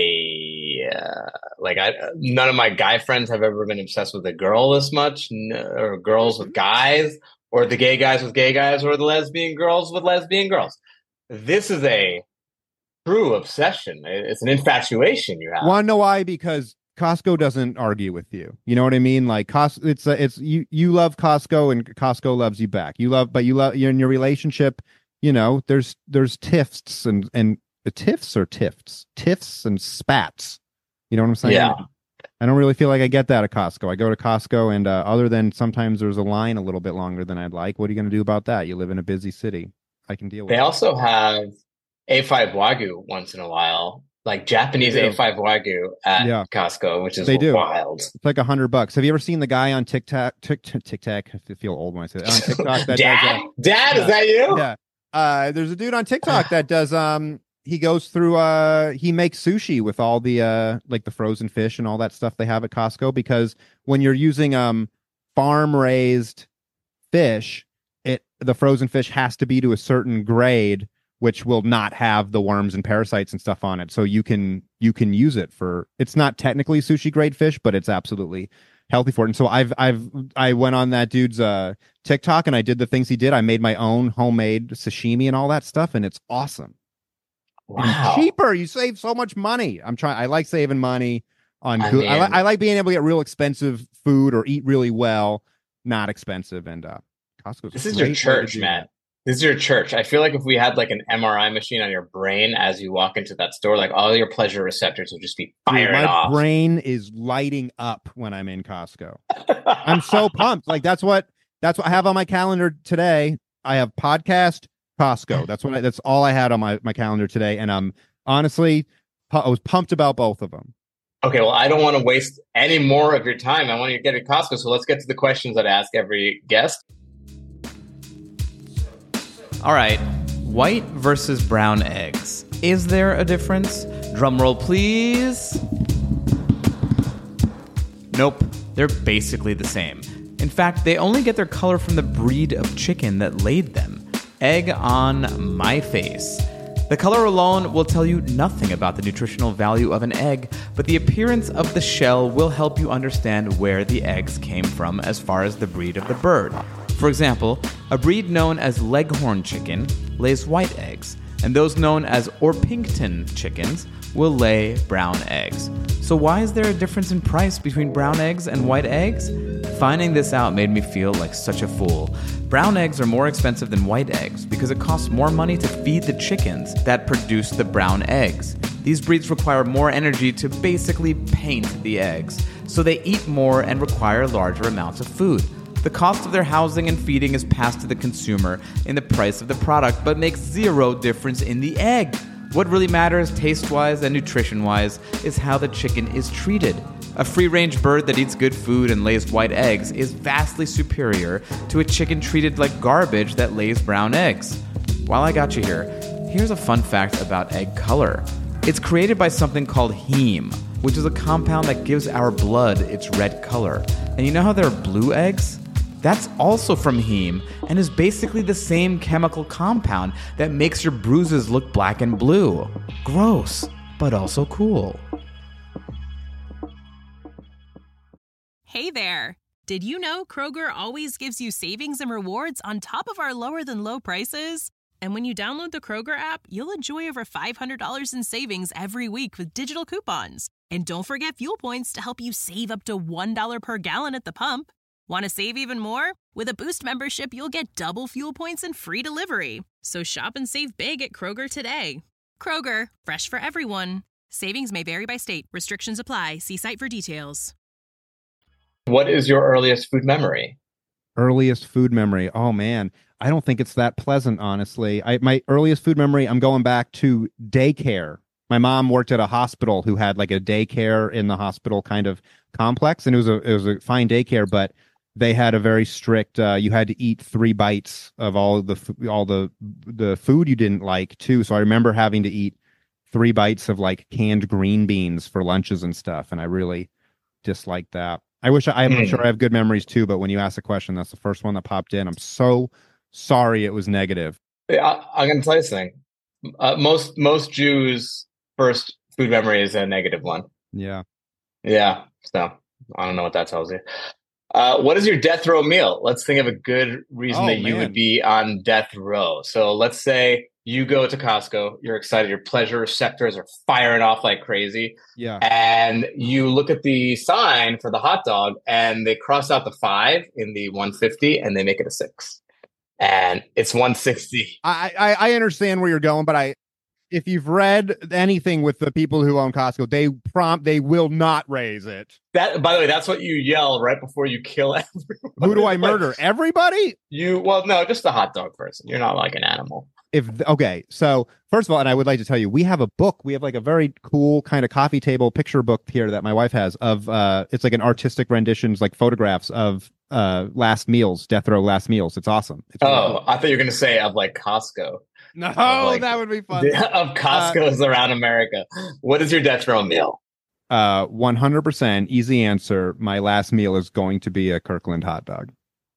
none of my guy friends have ever been obsessed with a girl this much, or girls with guys, or the gay guys with gay guys, or the lesbian girls with lesbian girls. This is a true obsession. It's an infatuation you have.
Want to know why? Because Costco doesn't argue with you. You know what I mean? Like it's you love Costco and Costco loves you back. You're in your relationship. You know, there's tiffs and tiffs or tiffs and spats. You know what I'm saying?
Yeah.
I don't really feel like I get that at Costco. I go to Costco, and other than sometimes there's a line a little bit longer than I'd like. What are you going to do about that? You live in a busy city. I can deal with it.
They also have A5 Wagyu once in a while, like Japanese A5 Wagyu at Costco, which is wild.
It's like $100. Have you ever seen the guy on TikTok? I feel old when I say that. On TikTok, that
Dad, is that you?
Yeah. There's a dude on TikTok that does. He goes through. He makes sushi with all the like the frozen fish and all that stuff they have at Costco, because when you're using farm raised fish, the frozen fish has to be to a certain grade, which will not have the worms and parasites and stuff on it. So you can use it for, it's not technically sushi grade fish, but it's absolutely healthy for it. And so I went on that dude's TikTok and I did the things he did. I made my own homemade sashimi and all that stuff, and it's awesome.
Wow.
And cheaper. You save so much money. I like saving money on good. I like being able to get real expensive food or eat really well, not expensive. And Costco's
this is your church, man. This is your church. I feel like if we had like an MRI machine on your brain as you walk into that store, like all your pleasure receptors would just be firing off.
My brain is lighting up when I'm in Costco. I'm so pumped. Like that's what I have on my calendar today. I have podcast Costco. That's all I had on my calendar today. And I'm honestly, I was pumped about both of them.
Okay, well, I don't want to waste any more of your time. I want you to get to Costco. So let's get to the questions that I ask every guest.
All right, white versus brown eggs. Is there a difference? Drum roll, please. Nope, they're basically the same. In fact, they only get their color from the breed of chicken that laid them. Egg on my face. The color alone will tell you nothing about the nutritional value of an egg, but the appearance of the shell will help you understand where the eggs came from as far as the breed of the bird. For example, a breed known as Leghorn chicken lays white eggs, and those known as Orpington chickens will lay brown eggs. So why is there a difference in price between brown eggs and white eggs? Finding this out made me feel like such a fool. Brown eggs are more expensive than white eggs because it costs more money to feed the chickens that produce the brown eggs. These breeds require more energy to basically paint the eggs, so they eat more and require larger amounts of food. The cost of their housing and feeding is passed to the consumer in the price of the product, but makes zero difference in the egg. What really matters, taste-wise and nutrition-wise, is how the chicken is treated. A free-range bird that eats good food and lays white eggs is vastly superior to a chicken treated like garbage that lays brown eggs. While I got you here, here's a fun fact about egg color. It's created by something called heme, which is a compound that gives our blood its red color. And you know how there are blue eggs? That's also from heme and is basically the same chemical compound that makes your bruises look black and blue. Gross, but also cool.
Hey there! Did you know Kroger always gives you savings and rewards on top of our lower-than-low prices? And when you download the Kroger app, you'll enjoy over $500 in savings every week with digital coupons. And don't forget fuel points to help you save up to $1 per gallon at the pump. Want to save even more? With a Boost membership, you'll get double fuel points and free delivery. So shop and save big at Kroger today. Kroger, fresh for everyone. Savings may vary by state. Restrictions apply. See site for details.
What is your earliest food memory?
Earliest food memory. Oh man, I don't think it's that pleasant, honestly. My earliest food memory, I'm going back to daycare. My mom worked at a hospital who had like a daycare in the hospital kind of complex, and it was a fine daycare, but they had a very strict. You had to eat 3 bites of all the food you didn't like too. So I remember having to eat 3 bites of like canned green beans for lunches and stuff, and I really disliked that. I'm sure I have good memories too, but when you ask the question, that's the first one that popped in. I'm so sorry it was negative.
Yeah, I'm going to tell you something. Most Jews' first food memory is a negative one.
Yeah.
Yeah. So I don't know what that tells you. What is your death row meal? Let's think of a good reason that you would be on death row. So let's say you go to Costco, you're excited, your pleasure receptors are firing off like crazy.
Yeah.
And you look at the sign for the hot dog and they cross out the 5 in the 150 and they make it a 6. And it's 160.
I understand where you're going, but if you've read anything with the people who own Costco, they will not raise it.
That, by the way, that's what you yell right before you kill everyone.
Who do I murder? Everybody?
No, just the hot dog person. You're not like an animal.
Okay, so first of all, and I would like to tell you, we have a book. We have like a very cool kind of coffee table picture book here that my wife has of it's like an artistic renditions, like photographs of last meals, death row last meals. It's awesome. It's really cool.
I thought you were going to say of like Costco.
No, that would be fun.
Of Costco's around America. What is your death row meal?
100% easy answer. My last meal is going to be a Kirkland hot dog.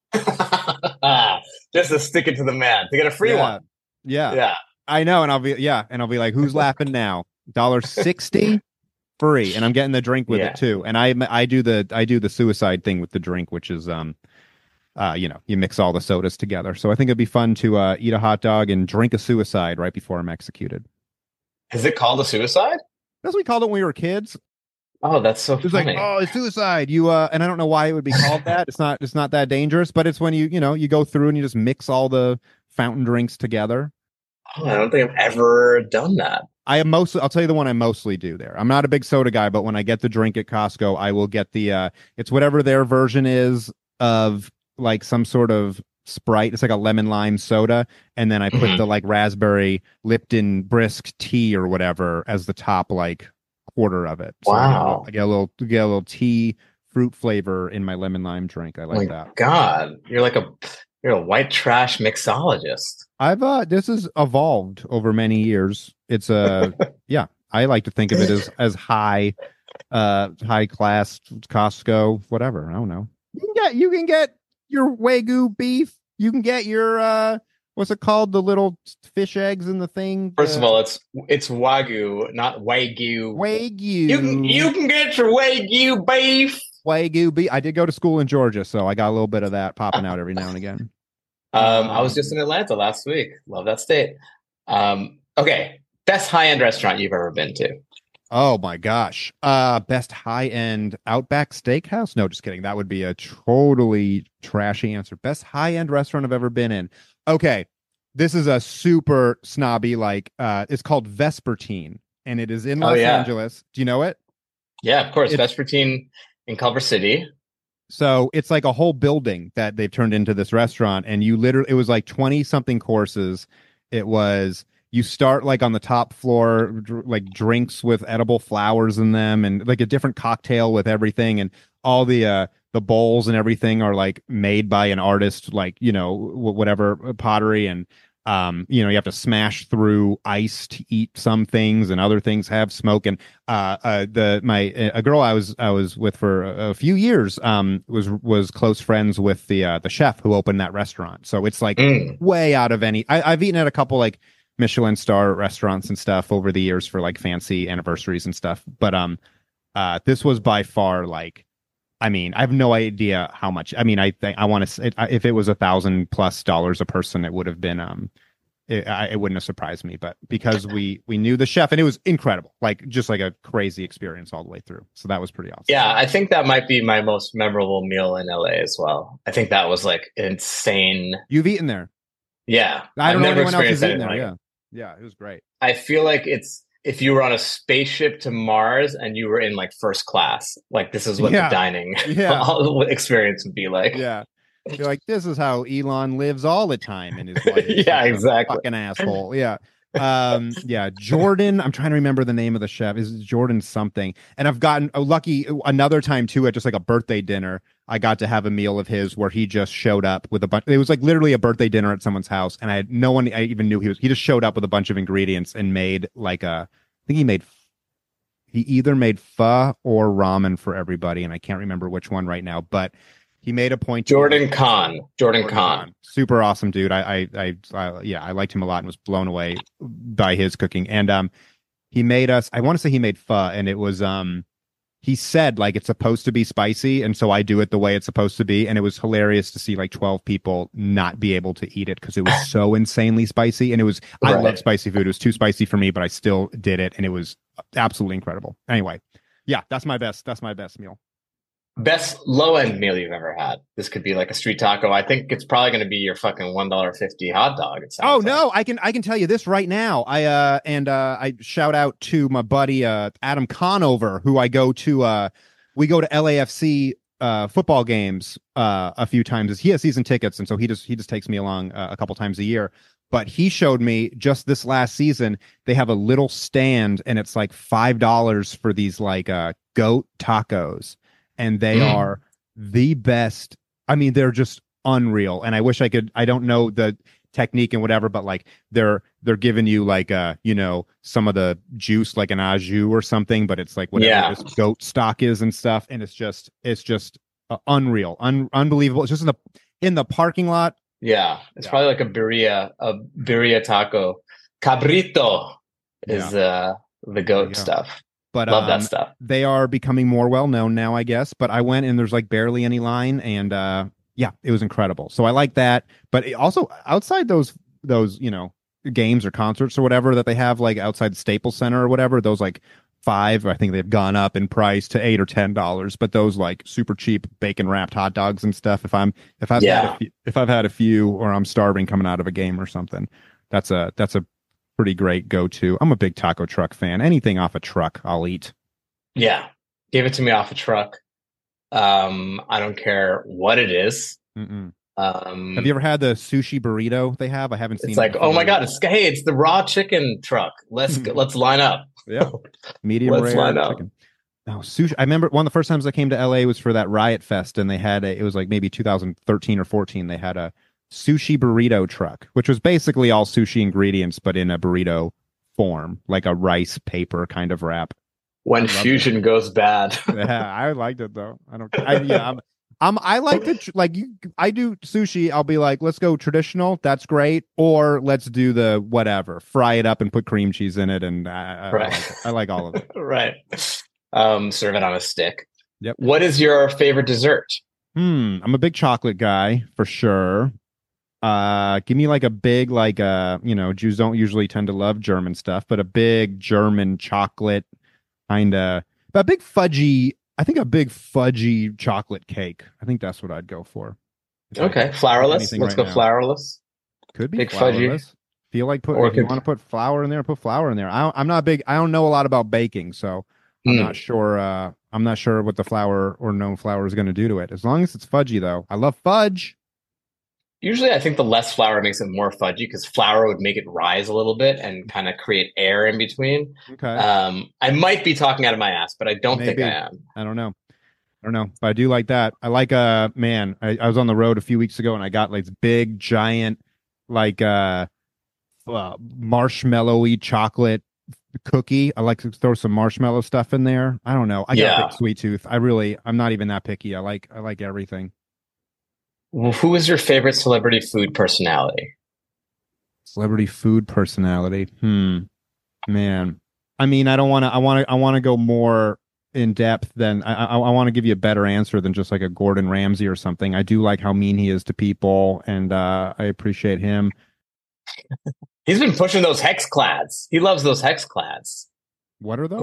Just to stick it to the man to get a free one.
Yeah. I know, and I'll be like, who's laughing now? $1.60 free, and I'm getting the drink with it too. And I do the suicide thing with the drink, which is you mix all the sodas together. So I think it'd be fun to eat a hot dog and drink a suicide right before I'm executed.
Is it called a suicide?
That's what we called it when we were kids.
Oh, that's so
it's
funny.
Like, oh, it's suicide. You and I don't know why it would be called that. It's not that dangerous, but it's when you go through and you just mix all the fountain drinks together.
Oh, I don't think I've ever done that.
I'll tell you the one I mostly do there. I'm not a big soda guy, but when I get the drink at Costco, I will get the it's whatever their version is of like some sort of Sprite. It's like a lemon lime soda, and then I put the like raspberry Lipton brisk tea or whatever as the top like quarter of it. So
wow.
I get a little tea fruit flavor in my lemon lime drink. I like that.
God, you're a white trash mixologist.
This has evolved over many years. It's yeah, I like to think of it as high class Costco, whatever. I don't know. You can get your Wagyu beef. You can get your what's it called? The little fish eggs in the thing.
First of all, it's Wagyu, not Wagyu.
Wagyu.
You can get your Wagyu beef.
Wagyu beef. I did go to school in Georgia, so I got a little bit of that popping out every now and again.
I was just in Atlanta last week. Love that state. Okay, best high-end restaurant you've ever been to?
Oh my gosh. Best high-end Outback Steakhouse? No, just kidding. That would be a totally trashy answer. Best high-end restaurant I've ever been in. Okay. This is a super snobby, it's called Vespertine, and it is in Los Angeles. Do you know it?
Yeah, of course. Vespertine in Culver City.
So it's like a whole building that they've turned into this restaurant, and it was like 20 something courses. It was, you start like on the top floor, like drinks with edible flowers in them, and like a different cocktail with everything, and all the bowls and everything are like made by an artist, like, you know, whatever pottery, and you know, you have to smash through ice to eat some things, and other things have smoke. And a girl I was with for a few years was close friends with the chef who opened that restaurant. So it's like way out of any. I've eaten at a couple like Michelin star restaurants and stuff over the years for like fancy anniversaries and stuff, but this was by far like, I mean, I have no idea how much. I mean, I think I want to say if it was $1,000+ a person, it would have been it wouldn't have surprised me. But because we knew the chef, and it was incredible, like just like a crazy experience all the way through. So that was pretty awesome.
Yeah, I think that might be my most memorable meal in LA as well. I think that was like insane.
You've eaten there?
Yeah,
I don't know anyone else who's eaten
there.
Yeah, yeah, it was great.
I feel like it's if you were on a spaceship to Mars and you were in like first class, like this is what the dining experience would be like.
Yeah. You're like, this is how Elon lives all the time in his life.
Yeah, exactly.
Fucking asshole. Yeah. Yeah. Jordan, I'm trying to remember the name of the chef. Is Jordan something? And I've gotten lucky another time too at just like a birthday dinner. I got to have a meal of his where he just showed up with a bunch. It was like literally a birthday dinner at someone's house, and I had no one I even knew he just showed up with a bunch of ingredients and made like I think he either made pho or ramen for everybody, and I can't remember which one right now, but he made a point.
Jordan Kahn.
Super awesome dude. I liked him a lot and was blown away by his cooking. And he made us, I want to say he made pho, and it was he said like it's supposed to be spicy, and so I do it the way it's supposed to be, and it was hilarious to see like 12 people not be able to eat it because it was so insanely spicy. And it was I love spicy food. It was too spicy for me, but I still did it, and it was absolutely incredible. Anyway, yeah, that's my best meal.
Best low end meal you've ever had. This could be like a street taco. I think it's probably going to be your fucking $1.50 hot dog.
No, I can tell you this right now. I shout out to my buddy Adam Conover, who I go to. We go to LAFC football games a few times. He has season tickets, and so he just takes me along a couple times a year. But he showed me just this last season, they have a little stand, and it's like $5 for these like goat tacos. And they are the best. I mean, they're just unreal. And I wish I could. I don't know the technique and whatever, but like they're giving you like you know, some of the juice like an au jus or something, but it's like whatever this goat stock is and stuff. And it's just unreal, unbelievable. It's just in the parking lot.
Yeah, it's probably like a birria taco. Cabrito is the goat stuff.
But
love that stuff.
They are becoming more well known now, I guess. But I went and there's like barely any line, and it was incredible. So I like that. But also outside those you know, games or concerts or whatever that they have like outside the Staples Center or whatever, those like $5, I think they've gone up in price to $8 or $10. But those like super cheap bacon wrapped hot dogs and stuff, if I've had a few or I'm starving coming out of a game or something, that's a pretty great go-to. I'm a big taco truck fan. Anything off a truck, I'll eat.
Yeah, give it to me off a truck. I don't care what it is.
Have you ever had the sushi burrito they have? I haven't seen.
It's like, oh my god, it's the raw chicken truck. Let's line up.
Yeah, medium rare
line up.
Chicken. Oh, sushi! I remember one of the first times I came to LA was for that Riot Fest, and they had it was like maybe 2013 or 14. They had a sushi burrito truck, which was basically all sushi ingredients, but in a burrito form, like a rice paper kind of wrap.
When fusion goes bad.
Yeah, I liked it though. I like to I do sushi. I'll be like, let's go traditional. That's great. Or let's do the whatever, fry it up and put cream cheese in it. And I like all of it.
Right. Serve it on a stick.
Yep.
What is your favorite dessert?
I'm a big chocolate guy for sure. Give me like a big, like you know, Jews don't usually tend to love German stuff, but a big German chocolate kind of, but a big fudgy chocolate cake. I think that's what I'd go for.
Okay, flourless. Let's go flourless.
Could be
big
flourless.
Fudgy.
Feel like if you want to put flour in there, put flour in there. I'm not big. I don't know a lot about baking, so I'm not sure. I'm not sure what the flour or no flour is going to do to it. As long as it's fudgy, though. I love fudge.
Usually, I think the less flour makes it more fudgy because flour would make it rise a little bit and kind of create air in between.
Okay.
I might be talking out of my ass, but I don't think
Maybe.
I am.
I don't know. But I do like that. I like man, I was on the road a few weeks ago and I got like this big giant like marshmallowy chocolate cookie. I like to throw some marshmallow stuff in there. I don't know. I got a big sweet tooth. I'm not even that picky. I like everything.
Well, who is your favorite celebrity food personality?
Celebrity food personality. Man. I mean, I want to go more in depth than I want to give you a better answer than just like a Gordon Ramsay or something. I do like how mean he is to people, and I appreciate him.
He's been pushing those hex clads. He loves those hex clads.
What are those?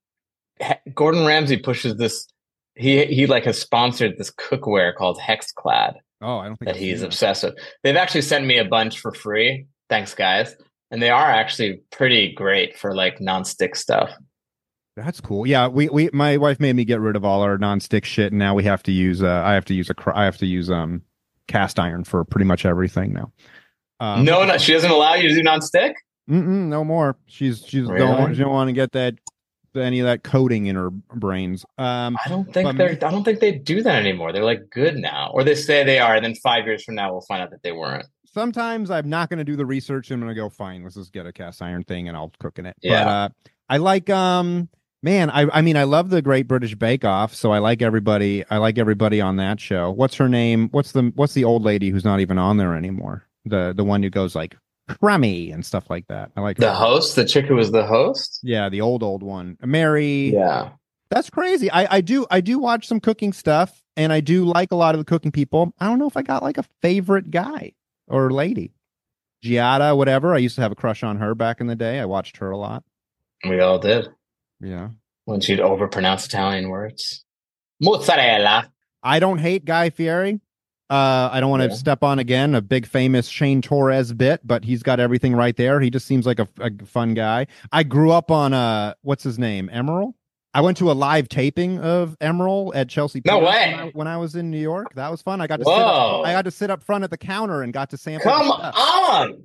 Gordon Ramsay pushes this. He like has sponsored this cookware called Hexclad.
Oh, I don't think
that he's obsessed with. They've actually sent me a bunch for free. Thanks, guys. And they are actually pretty great for like nonstick stuff.
That's cool. Yeah, my wife made me get rid of all our nonstick shit, and now we have to use I have to use cast iron for pretty much everything now.
No, she doesn't allow you to do nonstick.
No more. She's she don't want to get that any of that coating in her brains. I
don't think they do that anymore. They're like good now, or they say they are, and then 5 years from now we'll find out that they weren't.
Sometimes I'm not going to do the research. I'm going to go fine. Let's just get a cast iron thing, and I'll cook in it.
Yeah.
But I like man. I mean I love the Great British Bake Off, so I like everybody. I like everybody on that show. What's her name? What's the old lady who's not even on there anymore? The one who goes like crummy and stuff like that. I like
the host, the chick who was the host.
Yeah, the old one, Mary.
Yeah,
that's crazy. I do watch some cooking stuff, and I do like a lot of the cooking people. I don't know if I got like a favorite guy or lady. Giada, whatever. I used to have a crush on her back in the day. I watched her a lot.
We all did.
Yeah,
when she'd overpronounce Italian words. Mozzarella.
I don't hate Guy Fieri. I don't want to step on again a big famous Shane Torres bit, but he's got everything right there. He just seems like a fun guy. I grew up on what's his name, Emerald. I went to a live taping of Emerald at Chelsea.
No way!
When I was in New York, that was fun. I got to sit up front at the counter and got to sample.
Come on,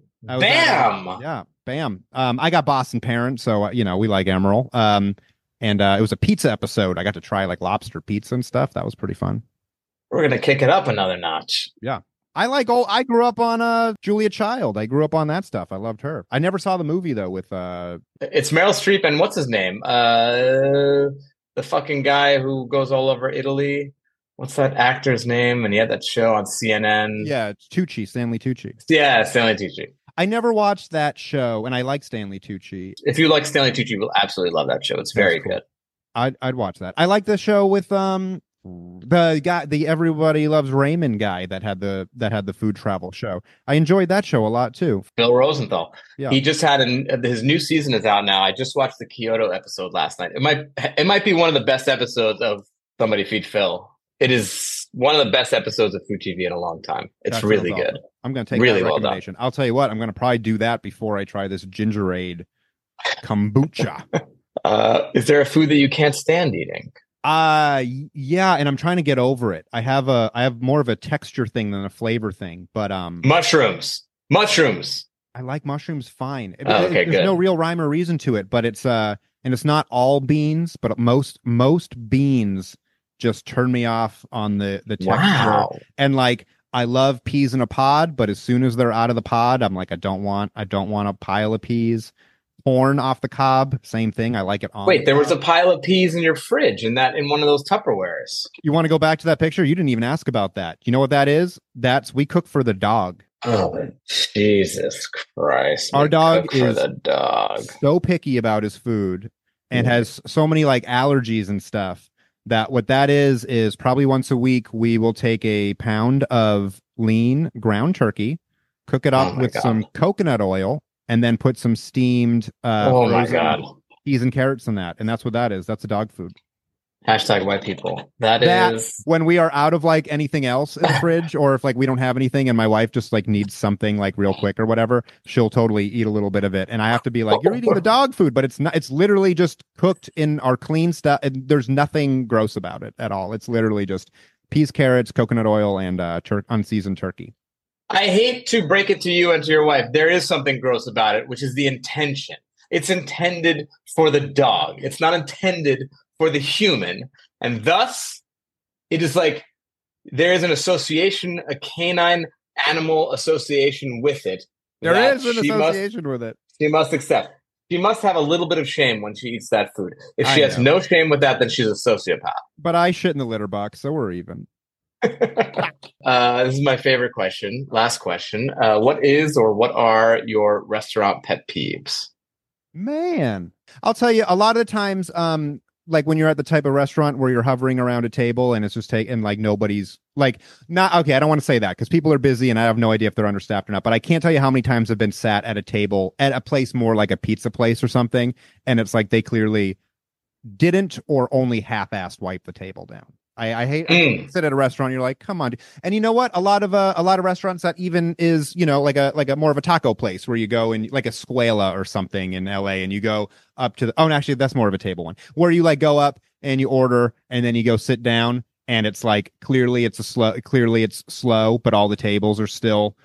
bam!
Bam. I got Boston parents, so we like Emerald. And it was a pizza episode. I got to try like lobster pizza and stuff. That was pretty fun.
We're gonna kick it up another notch.
Yeah. I grew up on Julia Child. I grew up on that stuff. I loved her. I never saw the movie though with
it's Meryl Streep and what's his name? The fucking guy who goes all over Italy. What's that actor's name? And he had that show on CNN.
Yeah, it's Tucci, Stanley Tucci.
Yeah, Stanley Tucci.
I never watched that show, and I like Stanley Tucci.
If you like Stanley Tucci, you will absolutely love that show. It's very cool.
Good. I'd watch that. I like the show with the guy, the Everybody Loves Raymond guy that had the food travel show. I enjoyed that show a lot too.
Phil Rosenthal.
Yeah.
He just had his new season is out now. I just watched the Kyoto episode last night. It might be one of the best episodes of Somebody Feed Phil. It is one of the best episodes of food TV in a long time. It's really good.
I'm going to take that recommendation. I'll tell you what, I'm going to probably do that before I try this ginger ale kombucha.
Is there a food that you can't stand eating?
Yeah, and I'm trying to get over it. I have more of a texture thing than a flavor thing, but
mushrooms.
I like mushrooms fine.
There's
no real rhyme or reason to it, but it's and it's not all beans, but most beans just turn me off on the texture.
Wow.
And like I love peas in a pod, but as soon as they're out of the pod, I'm like I don't want a pile of peas. Corn off the cob, same thing. I like it on.
Wait, there was a pile of peas in your fridge in one of those Tupperwares.
You want to go back to that picture? You didn't even ask about that. You know what that is? We cook for the dog.
Oh, Jesus Christ.
Our dog
is for the dog.
So picky about his food and has so many like allergies and stuff that what that is probably once a week we will take a pound of lean ground turkey, cook it up with some coconut oil, and then put some steamed
peas
and carrots in that. And that's what that is. That's a dog food.
Hashtag white people. That is
when we are out of like anything else in the fridge, or if like we don't have anything and my wife just like needs something like real quick or whatever, she'll totally eat a little bit of it. And I have to be like, you're eating the dog food, but it's not, it's literally just cooked in our clean stuff. And there's nothing gross about it at all. It's literally just peas, carrots, coconut oil, and unseasoned turkey.
I hate to break it to you and to your wife. There is something gross about it, which is the intention. It's intended for the dog. It's not intended for the human. And thus, it is like there is an association, a canine animal association with it.
There is an association with it.
She must accept. She must have a little bit of shame when she eats that food. If she has no shame with that, then she's a sociopath.
But I shit in the litter box, so we're even.
This is my favorite question. Last question. What is or what are your restaurant pet peeves?
Man, I'll tell you, a lot of the times, like when you're at the type of restaurant where you're hovering around a table and it's just and like nobody's like, not okay. I don't want to say that because people are busy and I have no idea if they're understaffed or not. But I can't tell you how many times I've been sat at a table at a place more like a pizza place or something, and it's like they clearly didn't or only half-assed wipe the table down. I hate I sit at a restaurant. You're like, come on, and you know what? A lot of restaurants that even is like a more of a taco place where you go and like a Squala or something in LA, and you go up to and actually that's more of a table one where you like go up and you order and then you go sit down and it's like clearly it's slow, but all the tables are still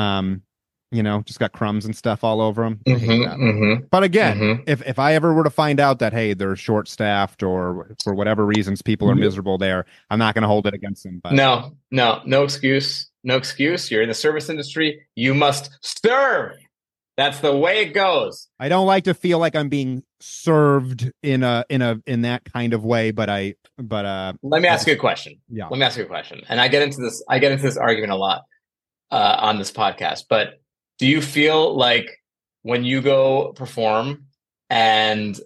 just got crumbs and stuff all over them. I hate that. But again, if I ever were to find out that, hey, they're short staffed or for whatever reasons people are miserable there, I'm not going to hold it against them. But.
No excuse. No excuse. You're in the service industry. You must serve. That's the way it goes.
I don't like to feel like I'm being served in that kind of way, but let
me ask you a question.
Yeah.
Let me ask you a question. And I get into this argument a lot on this podcast, but do you feel like when you go perform and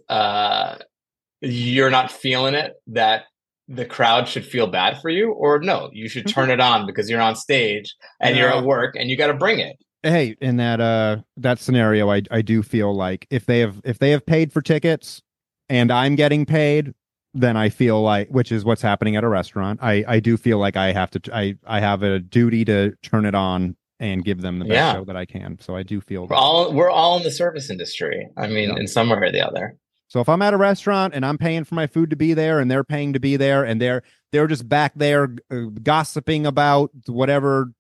you're not feeling it, that the crowd should feel bad for you? Or no, you should turn it on because you're on stage and you're at work and you got to bring it?
Hey, in that scenario, I do feel like if they have paid for tickets and I'm getting paid, then I feel like, which is what's happening at a restaurant, I do feel like I have a duty to turn it on and give them the best show that I can. So I do feel
we're all in the service industry. I mean, in some way or the other.
So if I'm at a restaurant and I'm paying for my food to be there and they're paying to be there and they're just back there gossiping about whoever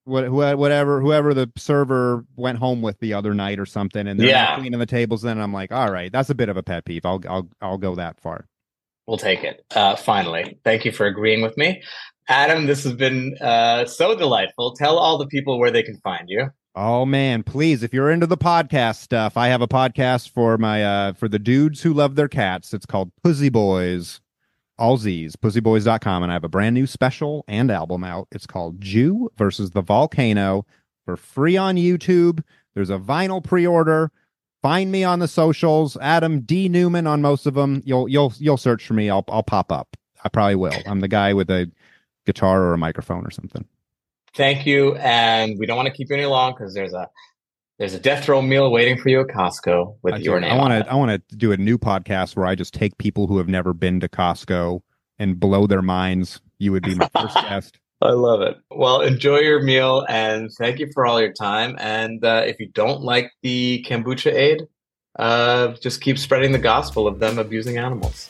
the server went home with the other night or something, and they're not cleaning the tables, then I'm like, all right, that's a bit of a pet peeve. I'll go that far.
We'll take it. Finally, thank you for agreeing with me. Adam, this has been so delightful. Tell all the people where they can find you.
Oh man, please, if you're into the podcast stuff, I have a podcast for my for the dudes who love their cats. It's called Pussy Boys. All Z's, pussyboys.com, and I have a brand new special and album out. It's called Jew versus the Volcano, for free on YouTube. There's a vinyl pre-order. Find me on the socials, Adam D. Newman on most of them. You'll search for me. I'll pop up. I probably will. I'm the guy with a guitar or a microphone or something.
Thank you, and we don't want to keep you any long because there's a death row meal waiting for you at Costco with your name.
I want to do a new podcast where I just take people who have never been to Costco and blow their minds. You would be my first guest.
I love it. Well, enjoy your meal, and thank you for all your time. And if you don't like the kombucha aid, just keep spreading the gospel of them abusing animals.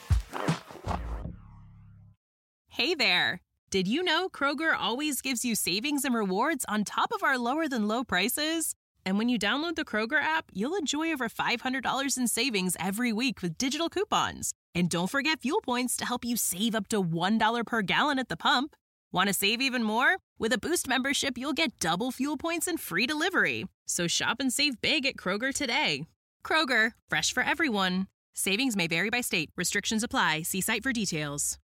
Hey there. Did you know Kroger always gives you savings and rewards on top of our lower than low prices? And when you download the Kroger app, you'll enjoy over $500 in savings every week with digital coupons. And don't forget fuel points to help you save up to $1 per gallon at the pump. Want to save even more? With a Boost membership, you'll get double fuel points and free delivery. So shop and save big at Kroger today. Kroger, fresh for everyone. Savings may vary by state. Restrictions apply. See site for details.